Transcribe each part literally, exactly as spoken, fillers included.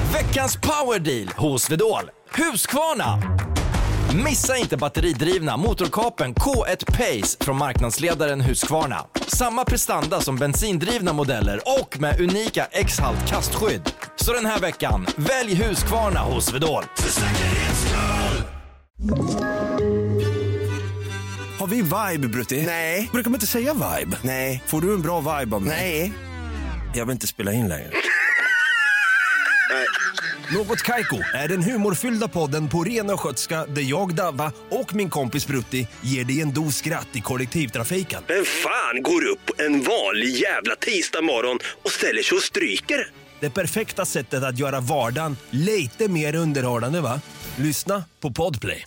Veckans powerdeal hos Swedol. Husqvarna. Missa inte batteridrivna motorkapen K ett Pace från marknadsledaren Husqvarna. Samma prestanda som bensindrivna modeller och med unika X-halt kastskydd. Så den här veckan, välj Husqvarna hos Swedol. För säkerhets skull! Har vi vibe, Brutti? Nej. Brukar man inte säga vibe? Nej. Får du en bra vibe av mig? Nej. Jag vill inte spela in längre. Något Kaiko är den humorfyllda podden på ren och skötska där jag, Davva och min kompis Brutti ger dig en dos skratt i kollektivtrafiken. Vem fan går upp en vanlig jävla tisdag morgon och ställer sig och stryker? Det perfekta sättet att göra vardagen lite mer underhållande, va? Lyssna på Podplay.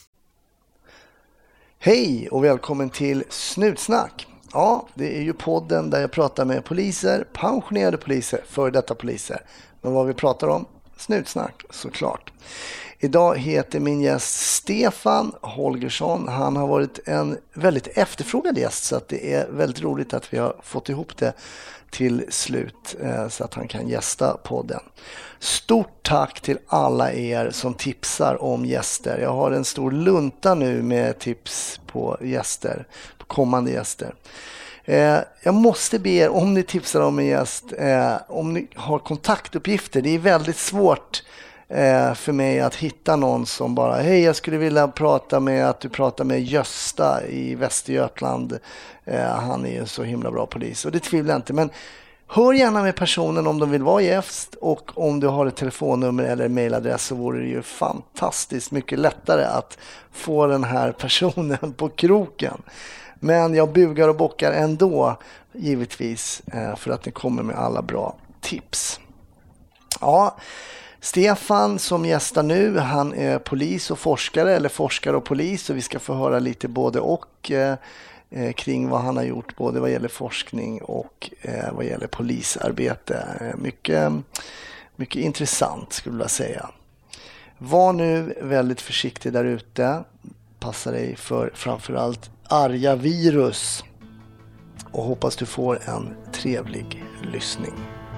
Hej och välkommen till Snutsnack. Ja, det är ju podden där jag pratar med poliser, pensionerade poliser, före detta poliser. Men vad vi pratar om? Snutsnack, såklart. Idag heter min gäst Stefan Holgersson. Han har varit en väldigt efterfrågad gäst, så att det är väldigt roligt att vi har fått ihop det till slut så att han kan gästa podden. Stort tack till alla er som tipsar om gäster. Jag har en stor lunta nu med tips på gäster, på kommande gäster. Eh, jag måste be er, om ni tipsar om en gäst, eh, om ni har kontaktuppgifter. Det är väldigt svårt eh, för mig att hitta någon som bara, hej, jag skulle vilja prata med att du pratar med Gösta i Västergötland. Eh, han är en så himla bra polis, och det tvivlar jag inte. Men hör gärna med personen om de vill vara gäst, och om du har ett telefonnummer eller mailadress så vore det ju fantastiskt mycket lättare att få den här personen på kroken. Men jag bugar och bockar ändå, givetvis, för att ni kommer med alla bra tips. Ja, Stefan som gästar nu, han är polis och forskare, eller forskare och polis, och vi ska få höra lite både och eh, kring vad han har gjort, både vad gäller forskning och eh, vad gäller polisarbete. Mycket, mycket intressant, skulle jag säga. Var nu väldigt försiktig där ute. Passa dig för framförallt arga virus, och hoppas du får en trevlig lyssning.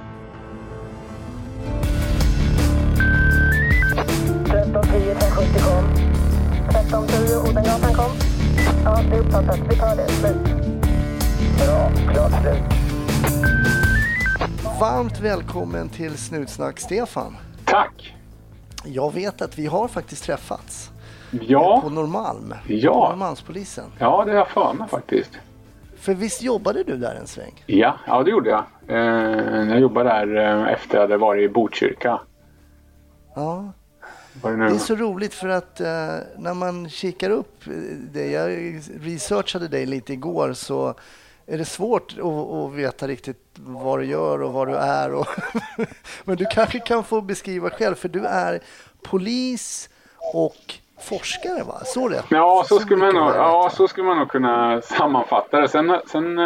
tretton tio femhundrasjuttio kom. tretton tio Odengatan kom. Ja, det är uppfattat. Vi tar det. Slut. Bra, klart slut. Varmt välkommen till Snutsnack, Stefan. Tack. Jag vet att vi har faktiskt träffats. Ja. På Norrmalm. Ja. Norrmalmspolisen. Ja, det har jag för mig faktiskt. För visst jobbade du där en sväng? Ja, ja det gjorde jag. Eh, jag jobbade där eh, efter att jag hade varit i Botkyrka. Ja. Var det, nu? Det är så roligt för att eh, när man kikar upp det, jag researchade dig lite igår, så är det svårt att, att veta riktigt vad du gör och vad du är. Och men du kanske kan få beskriva själv, för du är polis och forskare, va? Så rätt? Ja, så skulle man nog, ja, så skulle man nog kunna sammanfatta det. Sen, sen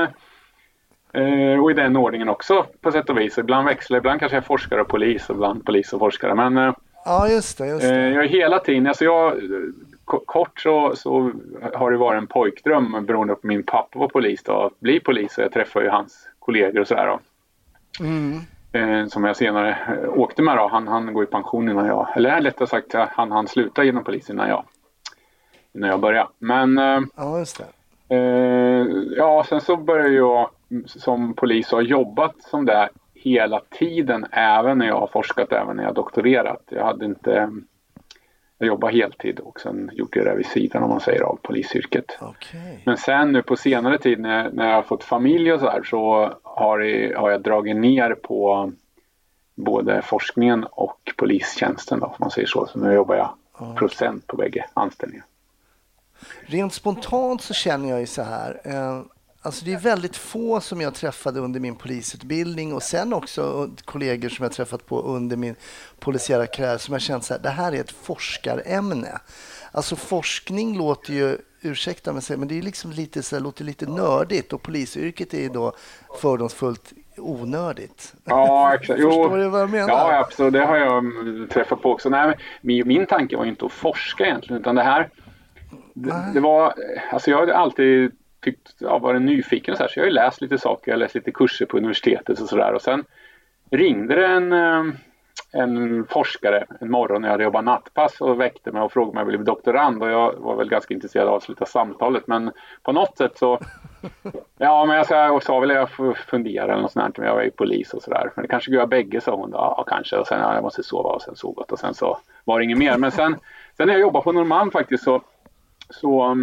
eh, och i den ordningen också på sätt och vis. Ibland växlar, ibland kanske jag är forskare och polis, och ibland polis och forskare. Men eh, ja, just det, just det. Eh, jag är hela tiden, alltså jag, k- kort så, så har det varit en pojkdröm beroende på min pappa var polis då, att bli polis, och jag träffade ju hans kollegor och sådär då. Mm. Eh, som jag senare eh, åkte med då. Han, han går i pension innan jag, eller lättare sagt, han, han slutar genom polisen innan jag, innan jag började. Men eh, ja, just det. Eh, ja, sen så började jag som polis och har jobbat som det hela tiden, även när jag har forskat, även när jag har doktorerat. Jag hade inte, jag jobbade heltid och sen gjort det där vid sidan, om man säger, av polisyrket. Okay. Men sen nu på senare tid när, när jag har fått familj och så här, så har, det, har jag dragit ner på både forskningen och polistjänsten då, om man säger så. Så nu jobbar jag okay. procent på bägge anställningar. Rent spontant så känner jag ju så här, eh, alltså det är väldigt få som jag träffade under min polisutbildning, och sen också kollegor som jag träffat på under min polisiära karriär, som jag känt så här, det här är ett forskarämne. Alltså forskning låter ju, ursäkta mig, men det är liksom lite så här, låter lite nördigt, och polisyrket är ju då fördomsfullt onördigt. Ja, exakt. Jo, förstår du vad jag menar? Ja, absolut. Det har jag träffat på också. Nej, min, min tanke var ju inte att forska egentligen, utan det här det, det var, alltså jag hade alltid tyckt, ja, var nyfiken och så här, så jag har ju läst lite saker, jag har läst lite kurser på universitetet och sådär, och sen ringde det en, en forskare en morgon när jag hade jobbat nattpass och väckte mig och frågade om jag ville bli doktorand, och jag var väl ganska intresserad av att avsluta samtalet, men på något sätt så ja, men jag sa, och sa väl jag får fundera eller något sånt här, men jag var ju polis och sådär, men det kanske gör bägge, sa hon. Ja, kanske, och sen ja, jag måste sova, och sen sovat, och sen så var det inget mer. Men sen, sen när jag jobbade på Norrmalm faktiskt så, så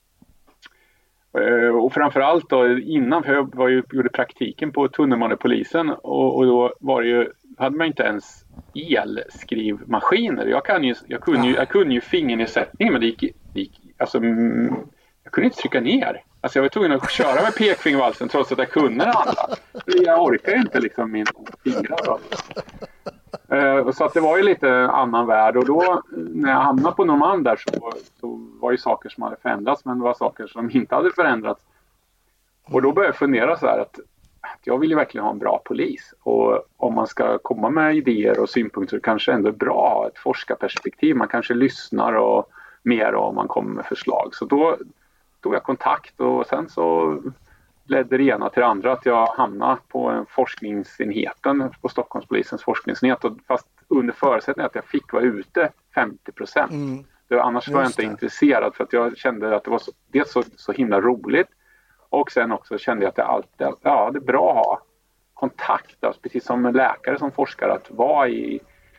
och framförallt då innan, för jag var ju, gjorde praktiken på tunnelbanepolisen, och, och då var det ju, hade man inte ens elskrivmaskiner. Jag, kan ju, jag, kunde ju, jag kunde ju fingernedsättning, men det gick, det gick alltså, jag kunde inte trycka ner. Alltså jag var tvungen att köra med pekfingervalsen trots att jag kunde det andra. Jag orkar inte liksom min fingrar då. Uh, så att det var ju lite annan värld, och då när jag hamnade på Norrmalm där så, så var ju saker som hade förändrats, men det var saker som inte hade förändrats. Och då började jag fundera så här att, att jag vill ju verkligen ha en bra polis, och om man ska komma med idéer och synpunkter kanske ändå är bra att ha ett forskarperspektiv. Man kanske lyssnar och mer om man kommer med förslag. Så då tog jag kontakt, och sen så ledde det ena till det andra att jag hamnade på en forskningsenheten på Stockholmspolisens forskningsenhet, och fast under förutsättning att jag fick vara ute femtio procent. Mm. Det, annars var jag inte intresserad, för att jag kände att det var så, det så, så himla roligt, och sen också kände jag att det alltid, ja, det är bra att ha kontakt, alltså, precis som en läkare som forskar, att vara i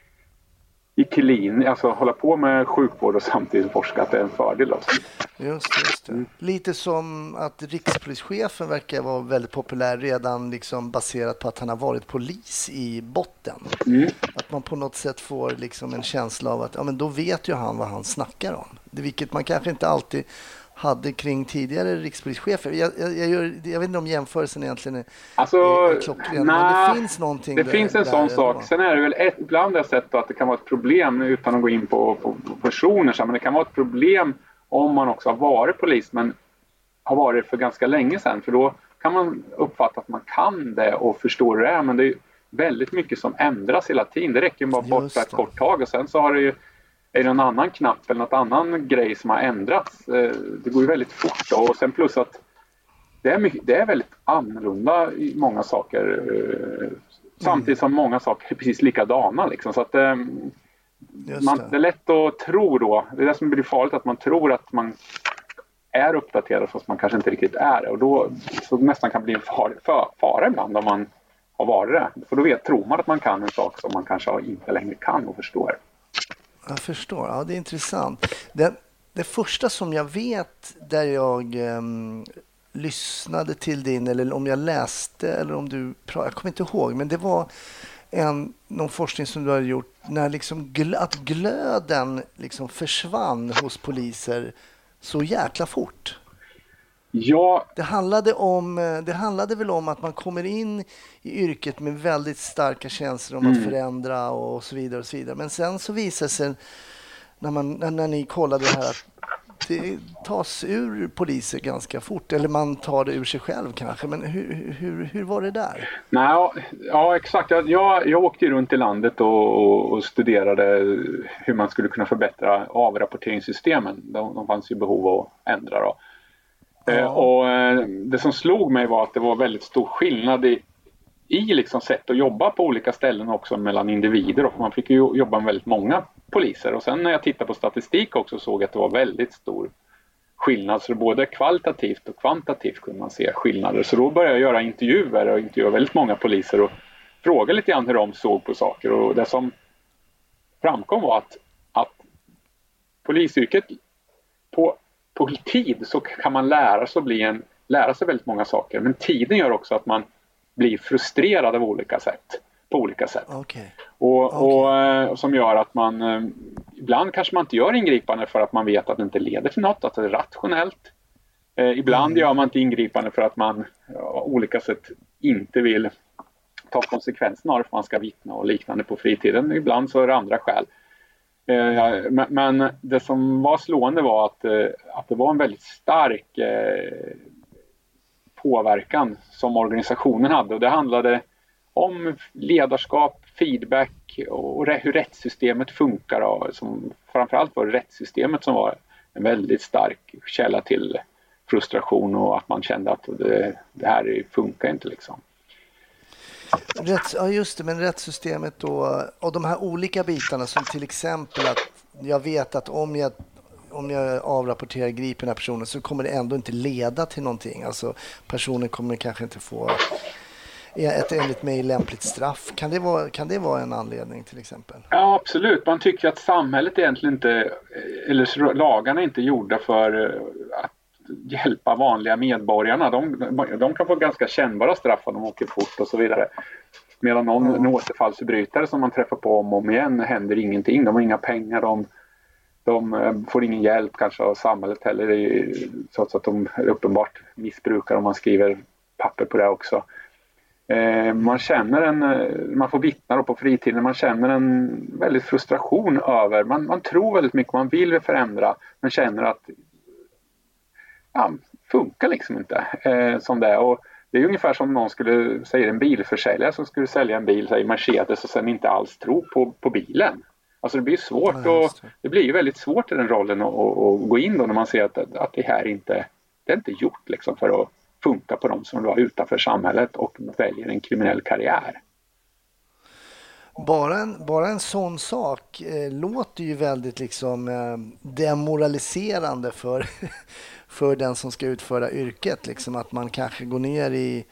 i klin, alltså hålla på med sjukvård och samtidigt forska, att det är en fördel också. Just, just det. Lite som att rikspolischefen verkar vara väldigt populär redan liksom baserat på att han har varit polis i botten. Mm. Att man på något sätt får liksom en känsla av att ja, men då vet ju han vad han snackar om. Det, vilket man kanske inte alltid hade kring tidigare rikspolischefer. Jag, jag, jag, gör, jag vet inte om jämförelsen egentligen är, alltså, är klockren, men det finns någonting. Det där, finns en sån sak. Då. Sen är det väl ett, ibland har jag sett att det kan vara ett problem, utan att gå in på, på, på personer, så, men det kan vara ett problem om man också har varit polis, men har varit för ganska länge sedan, för då kan man uppfatta att man kan det och förstår det, men det är väldigt mycket som ändras hela tiden. Det räcker bara bort ett kort tag, och sen så har det ju är det en annan knapp eller något annan grej som har ändrats. Det går ju väldigt fort då. Och sen plus att det är, mycket, det är väldigt annorlunda i många saker. Mm. Samtidigt som många saker är precis likadana. Liksom. Så att, man, det. det är lätt att tro då. Det är det som blir farligt, att man tror att man är uppdaterad fast man kanske inte riktigt är det. Och då så nästan kan bli en far, för, fara ibland om man har varit det. För då vet, tror man att man kan en sak som man kanske inte längre kan och förstår. Jag förstår. Ja, det är intressant. Det, det första som jag vet där jag um, lyssnade till din, eller om jag läste, eller om du pratade, jag kommer inte ihåg, men det var en, någon forskning som du har gjort när liksom gl- att glöden liksom försvann hos poliser så jäkla fort. Ja. Det handlade om, det handlade väl om att man kommer in i yrket med väldigt starka känslor om mm. att förändra och så vidare och så vidare. Men sen så visar sig när man när, när ni kollade det här att det tas ur poliser ganska fort, eller man tar det ur sig själv kanske. Men hur hur hur var det där? Nej, ja exakt. Jag jag åkte runt i landet och, och studerade hur man skulle kunna förbättra avrapporteringssystemen. De, de fanns ju behov av att ändra då. Ja. Och det som slog mig var att det var väldigt stor skillnad i, i liksom sätt att jobba på olika ställen också mellan individer, och man fick ju jobba med väldigt många poliser. Och sen när jag tittade på statistik också såg jag att det var väldigt stor skillnad, så både kvalitativt och kvantitativt kunde man se skillnader. Så då började jag göra intervjuer och intervjua väldigt många poliser och fråga lite grann hur de såg på saker, och det som framkom var att, att polisyrket på På tid så kan man lära sig, bli en, lära sig väldigt många saker. Men tiden gör också att man blir frustrerad av olika sätt. På olika sätt. Okay. Och, okay. och, och som gör att man... Ibland kanske man inte gör ingripande för att man vet att det inte leder till något. Att det är rationellt. Eh, ibland mm. gör man inte ingripande för att man ja, olika sätt inte vill ta konsekvenserna av det, för man ska vittna och liknande på fritiden. Ibland så är det andra skäl. Men det som var slående var att, att det var en väldigt stark påverkan som organisationen hade. Och det handlade om ledarskap, feedback och hur rättssystemet funkar. Och som, framförallt var det rättssystemet som var en väldigt stark källa till frustration, och att man kände att det, det här funkar inte liksom. Rätts, ja just det, men rättssystemet då, och de här olika bitarna som till exempel att jag vet att om jag om jag avrapporterar griper den här personen så kommer det ändå inte leda till någonting. Alltså personen kommer kanske inte få ett enligt mig lämpligt straff. Kan det vara, kan det vara en anledning till exempel? Ja, absolut. Man tycker att samhället egentligen inte, eller lagarna är inte gjorda för att hjälpa vanliga medborgarna. De, de kan få ganska kännbara straff om de åker fort och så vidare. Medan någon mm. återfallsförbrytare som man träffar på om och om igen händer ingenting. De har inga pengar, de, de får ingen hjälp kanske av samhället heller, trots att de uppenbart missbrukar om man skriver papper på det också. Eh, man känner en, man får vittna då på fritiden, man känner en väldigt frustration över, man, man tror väldigt mycket, man vill förändra, men känner att ja, funkar liksom inte eh, som det är. Och det är ungefär som någon skulle säga en bilförsäljare som skulle sälja en bil, säger Mercedes, och sen inte alls tro på, på bilen. Alltså det blir svårt Nej, och det blir ju väldigt svårt i den rollen att, att, att gå in då när man ser att, att det här inte, det är inte gjort liksom för att funka på dem som var utanför samhället och väljer en kriminell karriär. Bara en, bara en sån sak eh, låter ju väldigt liksom eh, demoraliserande för, för den som ska utföra yrket. Liksom att man kanske går ner i,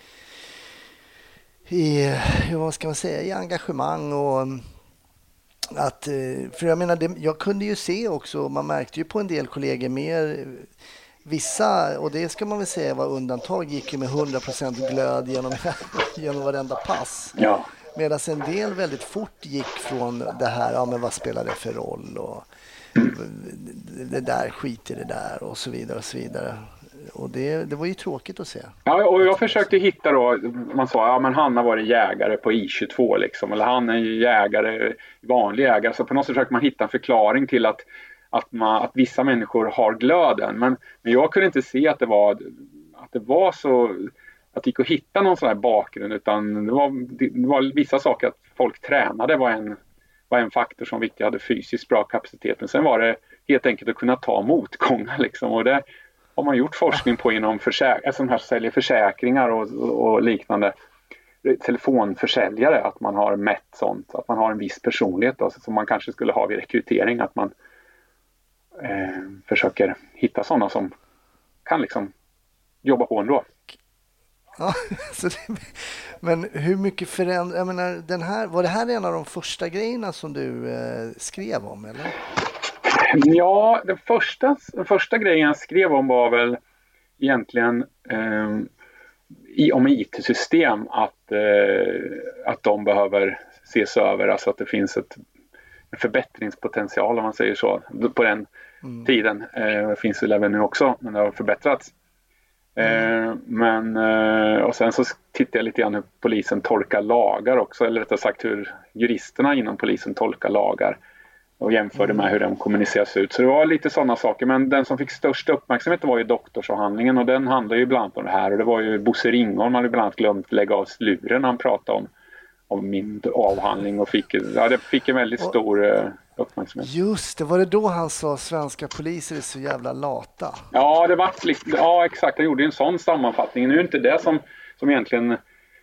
i vad ska man säga, i engagemang och att, för jag menar, det, jag kunde ju se också, man märkte ju på en del kollegor mer, vissa, och det ska man väl säga var undantag, gick ju med hundra procent glöd genom, genom varenda pass. Ja. Medan en del väldigt fort gick från det här, ja men vad spelar det för roll och det där, skit i det där och så vidare och så vidare. Och det, det var ju tråkigt att se. Ja, och jag försökte hitta då, man sa, ja men han har varit jägare på I tjugotvå liksom, eller han är jägare, vanlig jägare, så på något sätt försöker man hitta en förklaring till att, att, man, att vissa människor har glöden, men, men jag kunde inte se att det var, att det var så, att det gick att hitta någon sån här bakgrund, utan det var, det var vissa saker att folk tränade var en, var en faktor som viktig, hade fysiskt bra kapacitet, men sen var det helt enkelt att kunna ta motgångar liksom, och det har man gjort forskning på inom försäk- alltså här säljer försäkringar och, och, och liknande telefonförsäljare, att man har mätt sånt, att man har en viss personlighet då, som man kanske skulle ha vid rekrytering, att man eh, försöker hitta sådana som kan liksom jobba på ändå. Ja, så det, men hur mycket förändrar, jag menar, den här, var det här en av de första grejerna som du eh, skrev om, eller? Ja, den första, den första grejen jag skrev om var väl egentligen eh, i, om I T-system, att, eh, att de behöver ses över, alltså att det finns ett, en förbättringspotential om man säger så, på den mm. tiden. Eh, det finns väl även nu också, men det har förbättrats. Mm. Eh, men, eh, och sen så tittade jag lite grann hur polisen tolkar lagar också, eller rättare sagt hur juristerna inom polisen tolkar lagar. Och jämförde med hur de kommuniceras ut. Så det var lite sådana saker. Men den som fick störst uppmärksamhet var ju doktorsavhandlingen. Och den handlar ju bland annat om det här. Och det var ju Bosse Ringholm, hade bland annat glömt lägga av luren när han pratade om, om min avhandling. Och fick, ja, det fick en väldigt stor uh, uppmärksamhet. Just det, var det då han sa svenska poliser är så jävla lata? Ja, det var lite, ja exakt. Han gjorde en sån sammanfattning. Nu är inte det som, som egentligen...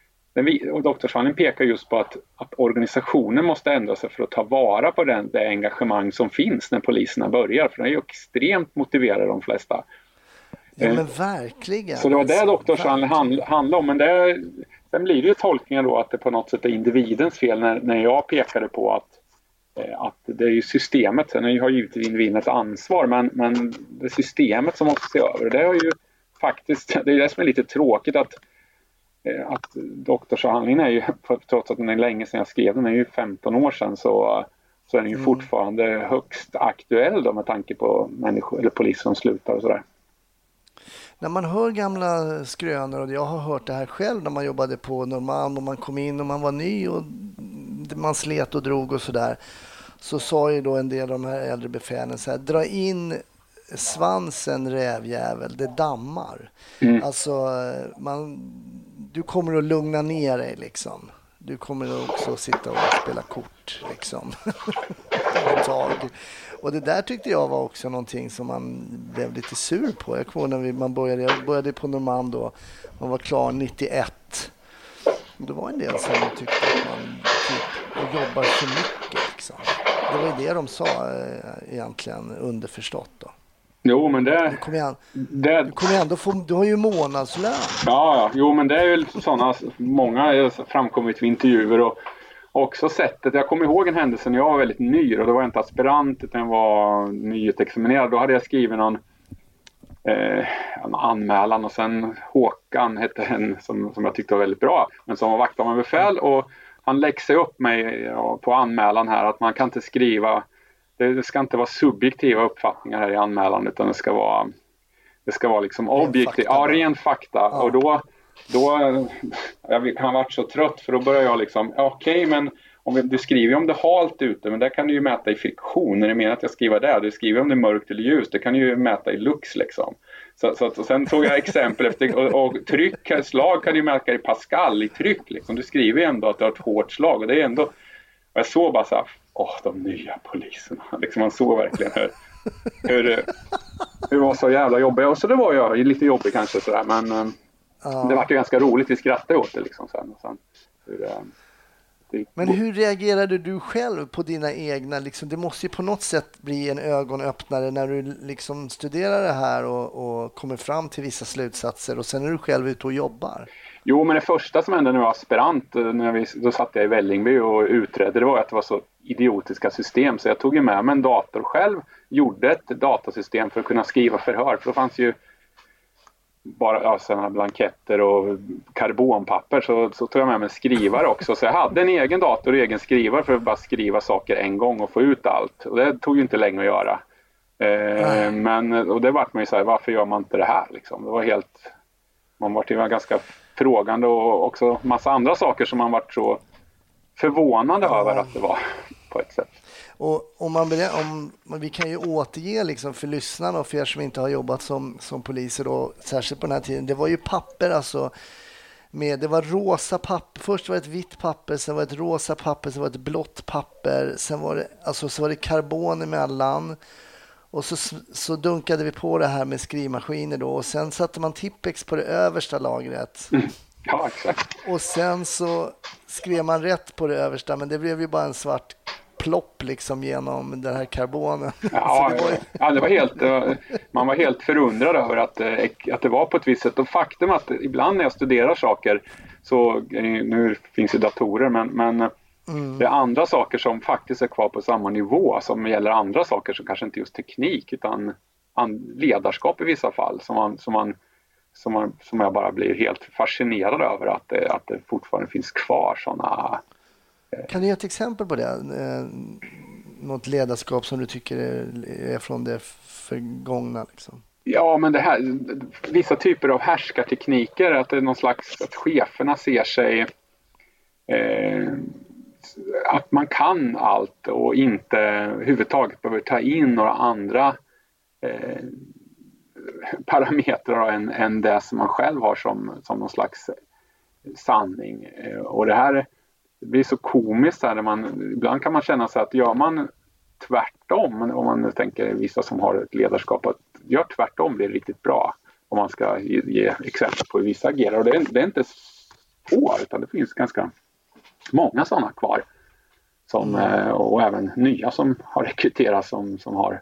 Och doktorsavhandlingen pekar just på att, att organisationen måste ändra sig för att ta vara på den, det engagemang som finns när poliserna börjar. För de är ju extremt motiverade de flesta. Ja men verkligen. Så det var det doktorsavhandlingen handlade om. Men det, sen blir det ju tolkningar då att det på något sätt är individens fel när, när jag pekade på att, att det är ju systemet. Sen har givetvis individen ett ansvar, men, men det är systemet som måste se över. Det är ju faktiskt, det är det som är lite tråkigt att att doktorsavhandlingen är ju, trots att den är länge sedan jag skrev den, är ju femton år sedan, så, så är den ju mm. fortfarande högst aktuell då, med tanke på människor eller poliser som slutar och sådär. När man hör gamla skrönor, och jag har hört det här själv när man jobbade på Norrmalm och man kom in och man var ny och man slet och drog och sådär, så sa ju då en del av de här äldre befälen så här: dra in svansen rävjävel, det dammar. Mm. Alltså man, du kommer att lugna ner dig liksom. Du kommer också att sitta och spela kort liksom. Ett tag. Och det där tyckte jag var också någonting som man blev lite sur på. Jag kommer när vi, man började, jag började på Norrmalm då. Man var klar nittioett. Det var en del som tyckte att man typ jobbar för mycket. Liksom. Det var ju det de sa eh, egentligen underförstått då. Jo, men det... Du kommer igen, det du, kommer ändå få, du har ju månadslön. Ja, ja, jo, men det är ju sådana, många har framkommit vid intervjuer och också sättet. Jag kommer ihåg en händelse när jag var väldigt ny och då var jag inte aspirant utan jag var nyutexaminerad. Då hade jag skrivit någon, eh, en anmälan och sen Håkan hette en som, som jag tyckte var väldigt bra men som var vakthavande befäl och han läxade upp mig ja, på anmälan här att man kan inte skriva, det, det ska inte vara subjektiva uppfattningar här i anmälan utan det ska vara, det ska vara liksom objektiv, ja, ren fakta. Ja. Och då, då jag kan ha varit så trött för då börjar jag liksom, okej okay, men om vi, du skriver om det är halt ute men där kan du ju mäta i friktion när det menar att jag skriver där, du skriver om det är mörkt eller ljus, det kan du ju mäta i lux liksom. Så, så att, och sen tog jag exempel efter, och, och tryck, slag kan du mäta i Pascal i tryck liksom. Du skriver ju ändå att du har ett hårt slag och det är ändå, och jag såg bara så här, åh de nya poliserna, liksom man såg verkligen hur, hur, hur var så jävla jobbiga och så det var jag lite jobbig kanske sådär men ja. Det var ju ganska roligt, vi skrattade åt det liksom sen, och sen hur, det, men hur reagerade du själv på dina egna liksom, det måste ju på något sätt bli en ögonöppnare när du liksom studerar det här och, och kommer fram till vissa slutsatser och sen är du själv ute och jobbar. Jo, men det första som hände när jag var aspirant, när vi, då satt jag i Vällingby och utredde, det var att det var så idiotiska system så jag tog ju med mig en dator själv, gjorde ett datasystem för att kunna skriva förhör, för då fanns ju bara ja, sådana blanketter och karbonpapper så, så tog jag med mig en skrivare också. Så jag hade en egen dator och egen skrivare för att bara skriva saker en gång och få ut allt. Och det tog ju inte länge att göra. Eh, men, och det var man ju så här, varför gör man inte det här? Liksom? Det var helt, man var ju ganska frågande och också massa andra saker som man var så förvånande ja. över att det var på ett sätt. Och om man om vi kan ju återge liksom för lyssnarna och för er som inte har jobbat som, som poliser då, särskilt på den här tiden, det var ju papper alltså med, det var rosa papper, först var det ett vitt papper, sen var det ett rosa papper, sen var det ett blått papper, sen var det, alltså, så var det karbon emellan och så, så dunkade vi på det här med skrivmaskiner då och sen satte man Tippex på det översta lagret. Mm. Ja, exakt. Och sen så skrev man rätt på det översta men det blev ju bara en svart plopp liksom genom den här karbonen. Ja, det var ju... ja, det var helt, man var helt förundrad över att, att det var på ett visst sätt. Och faktum att ibland när jag studerar saker så, nu finns ju datorer, men, men mm. det är andra saker som faktiskt är kvar på samma nivå som gäller andra saker som kanske inte just teknik utan ledarskap i vissa fall som man, som man, som man, som jag bara blir helt fascinerad över att det, att det fortfarande finns kvar sådana. Kan du ge ett exempel på det? Något ledarskap som du tycker är från det förgångna? Liksom? Ja, men det här, vissa typer av härskartekniker, att det är någon slags, att cheferna ser sig, eh, att man kan allt och inte överhuvudtaget behöver ta in några andra eh, parametrar än, än det som man själv har som, som någon slags sanning. Och det här det blir så komiskt här, man, ibland kan man känna sig att gör man tvärtom, om man tänker vissa som har ett ledarskap, att gör tvärtom blir riktigt bra om man ska ge, ge exempel på hur vissa agerar. Och det är, det är inte få, utan det finns ganska många sådana kvar som, mm. och även nya som har rekryterats som, som har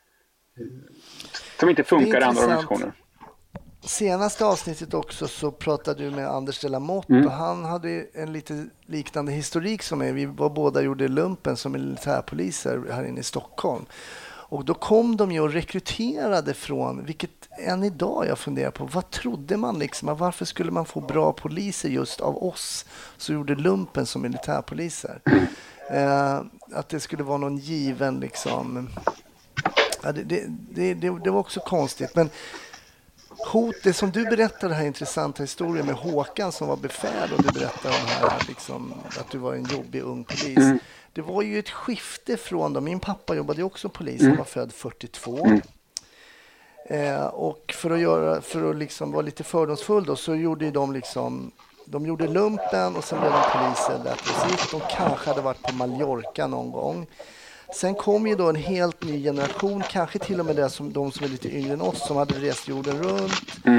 som inte funkar i andra organisationer. Senaste avsnittet också så pratade du med Anders de la Motte mm. och han hade en lite liknande historik som mig. Vi var båda gjorde lumpen som militärpoliser här inne i Stockholm. Och då kom de ju och rekryterade från, vilket än idag jag funderar på, vad trodde man liksom, varför skulle man få bra poliser just av oss som gjorde lumpen som militärpoliser? Eh, att det skulle vara någon given liksom, ja, det, det, det, det, det var också konstigt, men hot, det som du berättade, den här intressanta historien med Håkan som var befäl och du berättade om här, liksom, att du var en jobbig ung polis. Mm. Det var ju ett skifte från dem. Min pappa jobbade ju också polis, han var född fyrtiotvå. Mm. Eh, och för att, göra, för att liksom vara lite fördomsfull då, så gjorde de liksom, de gjorde lumpen och sen blev de poliser där precis. De kanske hade varit på Mallorca någon gång. Sen kom ju då en helt ny generation, kanske till och med det som, de som är lite yngre än oss, som hade rest jorden runt, mm.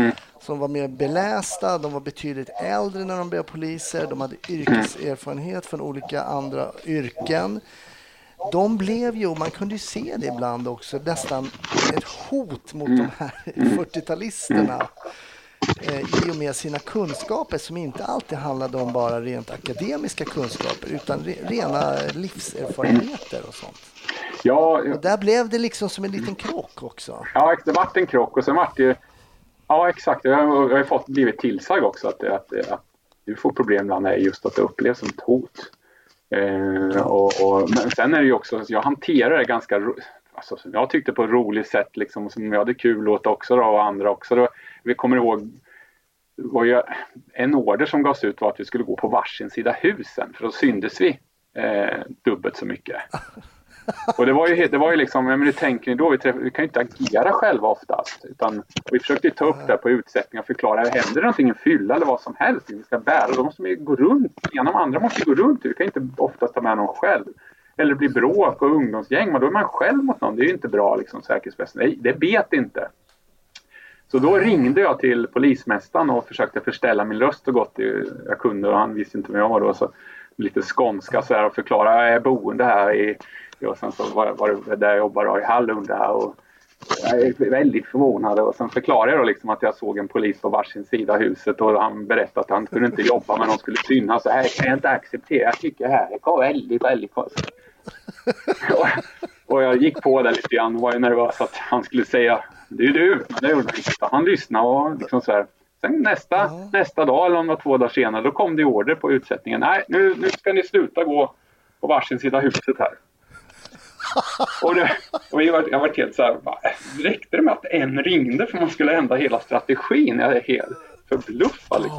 som var mer belästa, de var betydligt äldre när de blev poliser, de hade yrkeserfarenhet från olika andra yrken. De blev ju, man kunde ju se det ibland också, nästan ett hot mot de här fyrtiotalisterna eh, i och med sina kunskaper som inte alltid handlade om bara rent akademiska kunskaper utan re, rena livserfarenheter och sånt. Ja, och där blev det liksom som en liten krock också. Ja, det var en krock och sen var det ja exakt, jag har, jag har fått blivit tillsagd också att, att, att du får problem ibland är just att det upplevs som ett hot. Eh, och, och, men sen är det ju också, jag hanterar det ganska alltså, jag tyckte på ett roligt sätt liksom, som jag hade kul åt också då, och andra också då, vi kommer ihåg var ju en order som gavs ut var att vi skulle gå på varsin sida husen för då syndes vi eh, dubbelt så mycket. Och det var ju, det var ju liksom, men hur tänker ni då? Vi, träff, vi kan ju inte agera själva oftast. Utan vi försökte ta upp det på utsättningar och förklara, händer det någonting, en fylla eller vad som helst vi ska bära. Då måste vi gå runt, en av andra måste gå runt. Vi kan inte oftast ta med någon själv. Eller bli bråk och ungdomsgäng, men då är man själv mot någon. Det är ju inte bra liksom, säkerhetsväsen. Nej, det vet inte. Så då ringde jag till polismästaren och försökte förställa min röst så gott jag kunde. Och han visste inte vem jag var då, så lite skånska så här och förklara, jag är boende här i... Och sen så var, var det där jag jobbade i Hallunda och jag är väldigt förvånad och sen förklarade jag då liksom att jag såg en polis på varsin sida av huset och han berättade att han kunde inte jobba men de skulle synas så här kan jag inte acceptera, jag tycker det här är väldigt, väldigt konstigt. och, och jag gick på det lite grann och var ju nervös att han skulle säga det är du, men det gjorde han inte. Han lyssnade och liksom så här. Sen nästa, ja. nästa dag eller om det var två dagar senare då kom det order på utsättningen, nej nu, nu ska ni sluta gå på varsin sida av huset här. Och, det, och jag, var, jag var helt så här, räckte det med att en ringde för man skulle ändra hela strategin? Jag är helt förbluffad liksom.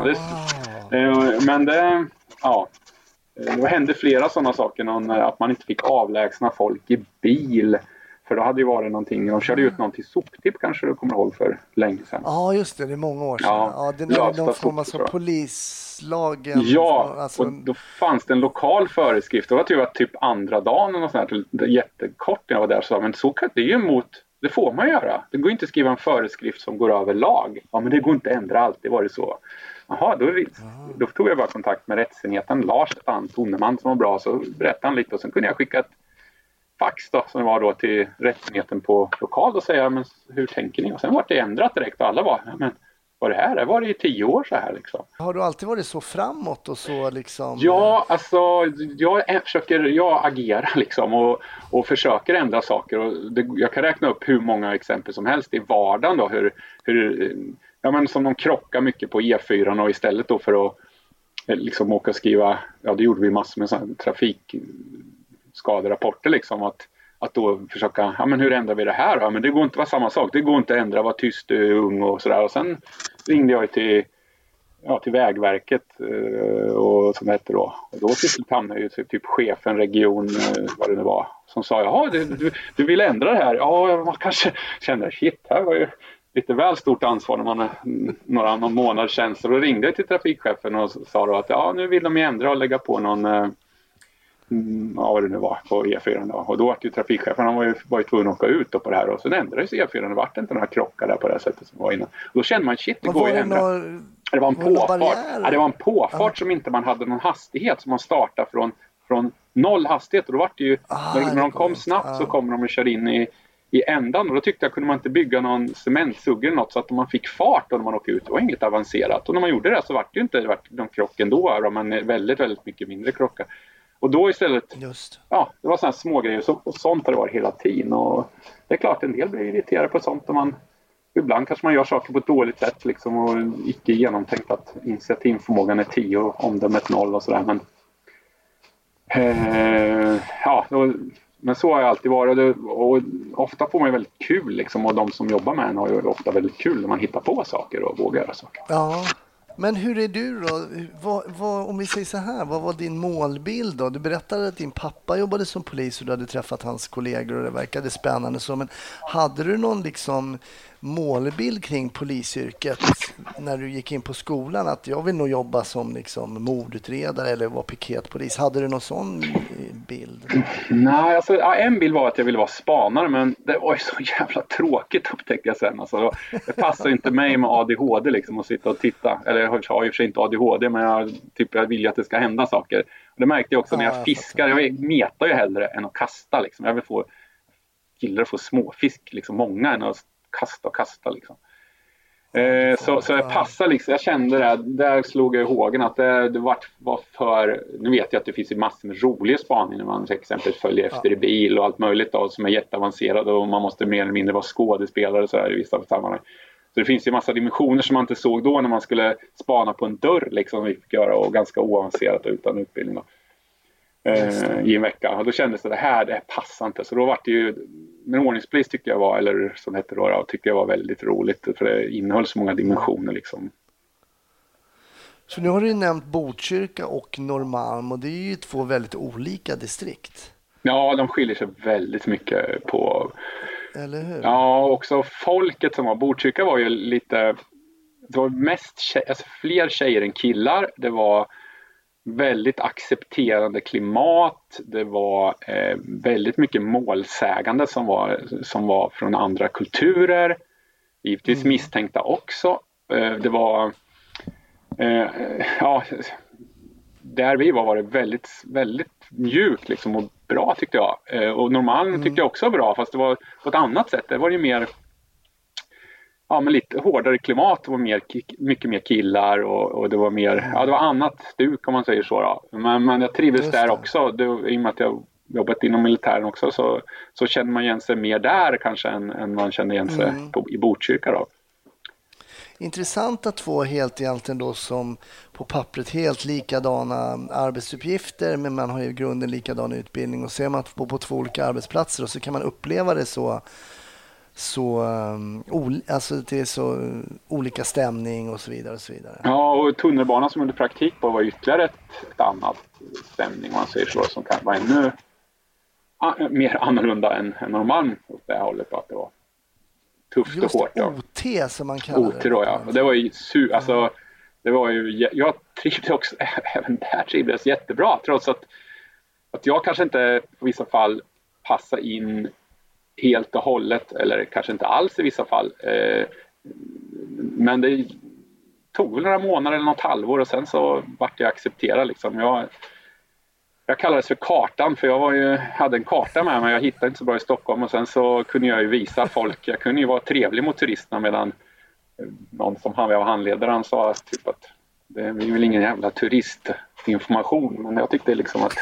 Det, men det, ja, det hände flera sådana saker, någon, att man inte fick avlägsna folk i bil. För då hade ju varit någonting, de körde ut någon till soptipp kanske du kommer ihåg för länge sedan. Ja just det, det är många år sedan. Ja, ja, det är någon form av så polislagen. Ja, alltså, och då fanns det en lokal föreskrift. Det var typ, typ andra dagen och sånt där, jättekort när jag var där. Så, men så kan det ju emot, det får man göra. Det går inte att skriva en föreskrift som går över lag. Ja men det går inte att ändra alltid, var det så. Jaha, då, då tog jag bara kontakt med rättsenheten. Lars, han Toneman som var bra, så berättade han lite och sen kunde jag skicka ett fax då, som var då till rättsenheten på lokal och säga, men hur tänker ni? Och sen var det ändrat direkt och alla var, men var det här? Det var det i tio år så här liksom. Har du alltid varit så framåt och så liksom? Ja, alltså jag försöker, jag agerar liksom och, och försöker ändra saker och det, jag kan räkna upp hur många exempel som helst i vardagen då, hur, hur ja men som de krockar mycket på E fyra och istället då för att liksom åka och skriva, ja det gjorde vi massor med sån trafik skaderapporter liksom att, att då försöka, ja men hur ändrar vi det här då? Men det går inte att vara samma sak, det går inte att ändra, vara tyst, ung och sådär. Och sen ringde jag till, ja, till Vägverket och som hette då, och då hamnade ju typ chefen, region, vad det nu var, som sa, jaha du, du, du vill ändra det här? Ja, man kanske känner, shit, här var ju lite väl stort ansvar när man är några någon månad tjänst. Och då ringde jag till trafikchefen och sa då att ja, nu vill de ändra och lägga på någon Mm, ja vad det nu var på E fyra då. Och då var ju trafikchefen, han var ju, var ju tvungen att åka ut på det här och så ändrades E fyra, det var inte några krockar där på det här sättet som var innan. Och då kände man shit, det går ju att ändra. Några, det var en påfart, ja, det var en påfart ja. Som inte man hade någon hastighet, som man startade från, från noll hastighet och då var det ju, ah, när, när de kom snabbt ja. Så kommer de och kör in i, i ändan och då tyckte jag kunde man inte bygga någon cementsugger eller något så att man fick fart då när man åkte ut, det var inget avancerat och när man gjorde det så var det ju inte det var någon krock ändå, men väldigt väldigt mycket mindre krockar. Och då istället, Just. ja, det var sådana små grejer så, och sånt har det varit hela tiden och det är klart en del blir irriterade på sånt och man, ibland kanske man gör saker på ett dåligt sätt liksom och icke genomtänkt att initiativförmågan är tio och omdömet noll och sådär men eh, ja, då, men så har jag alltid varit och, och ofta får man ju väldigt kul liksom och de som jobbar med en har ju ofta väldigt kul när man hittar på saker och vågar göra saker. Ja. Men hur är du då? Vad, vad, om vi säger så här, vad var din målbild då? Du berättade att din pappa jobbade som polis och du hade träffat hans kollegor och det verkade spännande så. Men hade du någon liksom målbild kring polisyrket när du gick in på skolan? Att jag vill nog jobba som liksom mordutredare eller vara piketpolis. Hade du någon sån bild? Nej, alltså, ja, en bild var att jag ville vara spanare, men det var ju så jävla tråkigt upptäckte jag sen. Alltså, det passar inte mig med A D H D liksom att sitta och titta. Eller jag har i och för sig inte A D H D, men jag, typ, jag vill ju att det ska hända saker. Och det märkte jag också när jag fiskar. Jag metar ju hellre än att kasta. Liksom. Jag vill få gillar att få småfisk, liksom, många än att kasta och kasta. Liksom. Eh, så, så jag passade liksom, jag kände det, där slog jag i hågen att det, det var, var för, nu vet jag att det finns ju massor med roliga spaningar när man till exempel följer efter i bil och allt möjligt då, som är jätteavancerade och man måste mer eller mindre vara skådespelare så här, i vissa sammanhang. Så det finns ju massa dimensioner som man inte såg då när man skulle spana på en dörr liksom, vi fick göra och ganska oavancerat utan utbildning då. Eh, i en vecka. Och då kändes det, det här, det passar inte. Så då var det ju, men ordningspolis tyckte jag var, eller som det hette då, då, tyckte jag var väldigt roligt. För det innehöll så många dimensioner liksom. Så nu har du ju nämnt Botkyrka och Norrmalm och det är ju två väldigt olika distrikt. Ja, de skiljer sig väldigt mycket på... Eller hur? Ja, också folket som var Botkyrka var ju lite... Det var mest tjej, alltså fler tjejer än killar. Det var väldigt accepterande klimat. Det var eh, väldigt mycket målsägande som var, som var från andra kulturer. Givetvis mm. misstänkta också. Eh, det var... Eh, ja, där vi var var det väldigt, väldigt mjukt liksom, och bra tyckte jag. Eh, och Norrmalm mm. tyckte jag också var bra, fast det var på ett annat sätt. Det var ju mer... Ja, men lite hårdare klimat, det var mer, mycket mer killar och, och det var mer, ja det var annat stuk om man säger så då. Men, men jag trivdes där också, det, i och med att jag jobbat inom militären också så, så känner man igen sig mer där kanske än, än man känner igen sig mm. på, i Botkyrka då. Intressanta två helt egentligen då som på pappret helt likadana arbetsuppgifter men man har ju i grunden likadan utbildning och ser man på, på två olika arbetsplatser och så kan man uppleva det så så um, ol- alltså det är så olika stämning och så vidare och så vidare. Ja, och tunnelbanan som under praktik på var ytterligare ett, ett annat stämning man säger så som kan vara ännu a- mer annorlunda än, än Norrmalm åt det hållet på att det var tufft just och hårt. Just O T som man kallar O T då, ja. Och det var ju su- alltså det var ju jag trivdes också även där trivdes jättebra trots att att jag kanske inte i vissa fall passar in helt och hållet, eller kanske inte alls i vissa fall. Eh, men det tog väl några månader eller något halvår och sen så vart jag accepterad. Liksom. Jag, jag kallades för kartan för jag var ju, hade en karta med mig. Jag hittade inte så bra i Stockholm och sen så kunde jag ju visa folk. Jag kunde ju vara trevlig mot turisterna medan någon som han var handledare han sa typ att det är väl ingen jävla turistinformation, men jag tyckte liksom att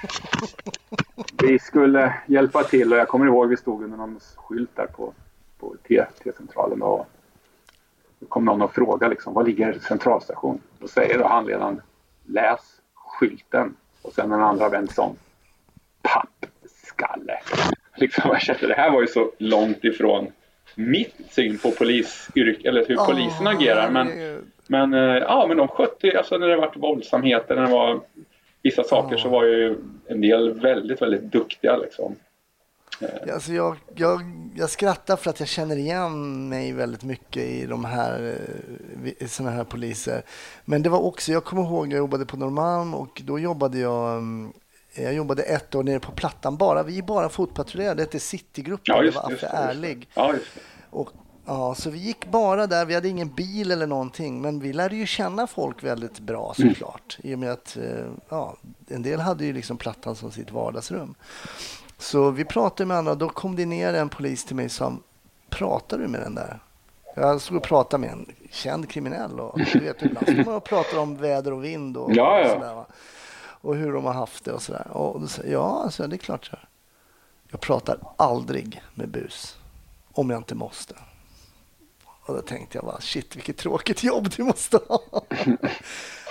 vi skulle hjälpa till och jag kommer ihåg vi stod under någon skylt där på, på T-centralen och då kom någon och frågade liksom, var ligger centralstation? Då säger då handledaren, läs skylten och sen den andra vänd som pappskalle. Liksom, jag kände, det här var ju så långt ifrån mitt syn på polisyrk eller hur oh, polisen agerar men Men, ja, men de skötte, alltså när det var våldsamheter, när det var vissa saker ja. Så var ju en del väldigt, väldigt duktiga liksom. Alltså jag, jag, jag skrattar för att jag känner igen mig väldigt mycket i de här såna här poliser. Men det var också, jag kommer ihåg jag jobbade på Norrmalm och då jobbade jag jag jobbade ett år nere på Plattan bara, vi bara fotpatrullerade, det hette Citygruppen, ja, det var Affe Ärlig. Ja, just det. Och ja, så vi gick bara där, vi hade ingen bil eller någonting, men vi lärde ju känna folk väldigt bra såklart. Mm. I och med att ja, en del hade ju liksom Plattan som sitt vardagsrum. Så vi pratade med andra och då kom det ner en polis till mig som, pratar du med den där? Jag skulle prata med en känd kriminell och du vet ibland så man pratar om väder och vind och, ja, ja. och sådär va. Och hur de har haft det och sådär. Och då säger ja, alltså, det är klart så. Jag pratar aldrig med bus om jag inte måste. Och då tänkte jag bara, shit vilket tråkigt jobb du måste ha.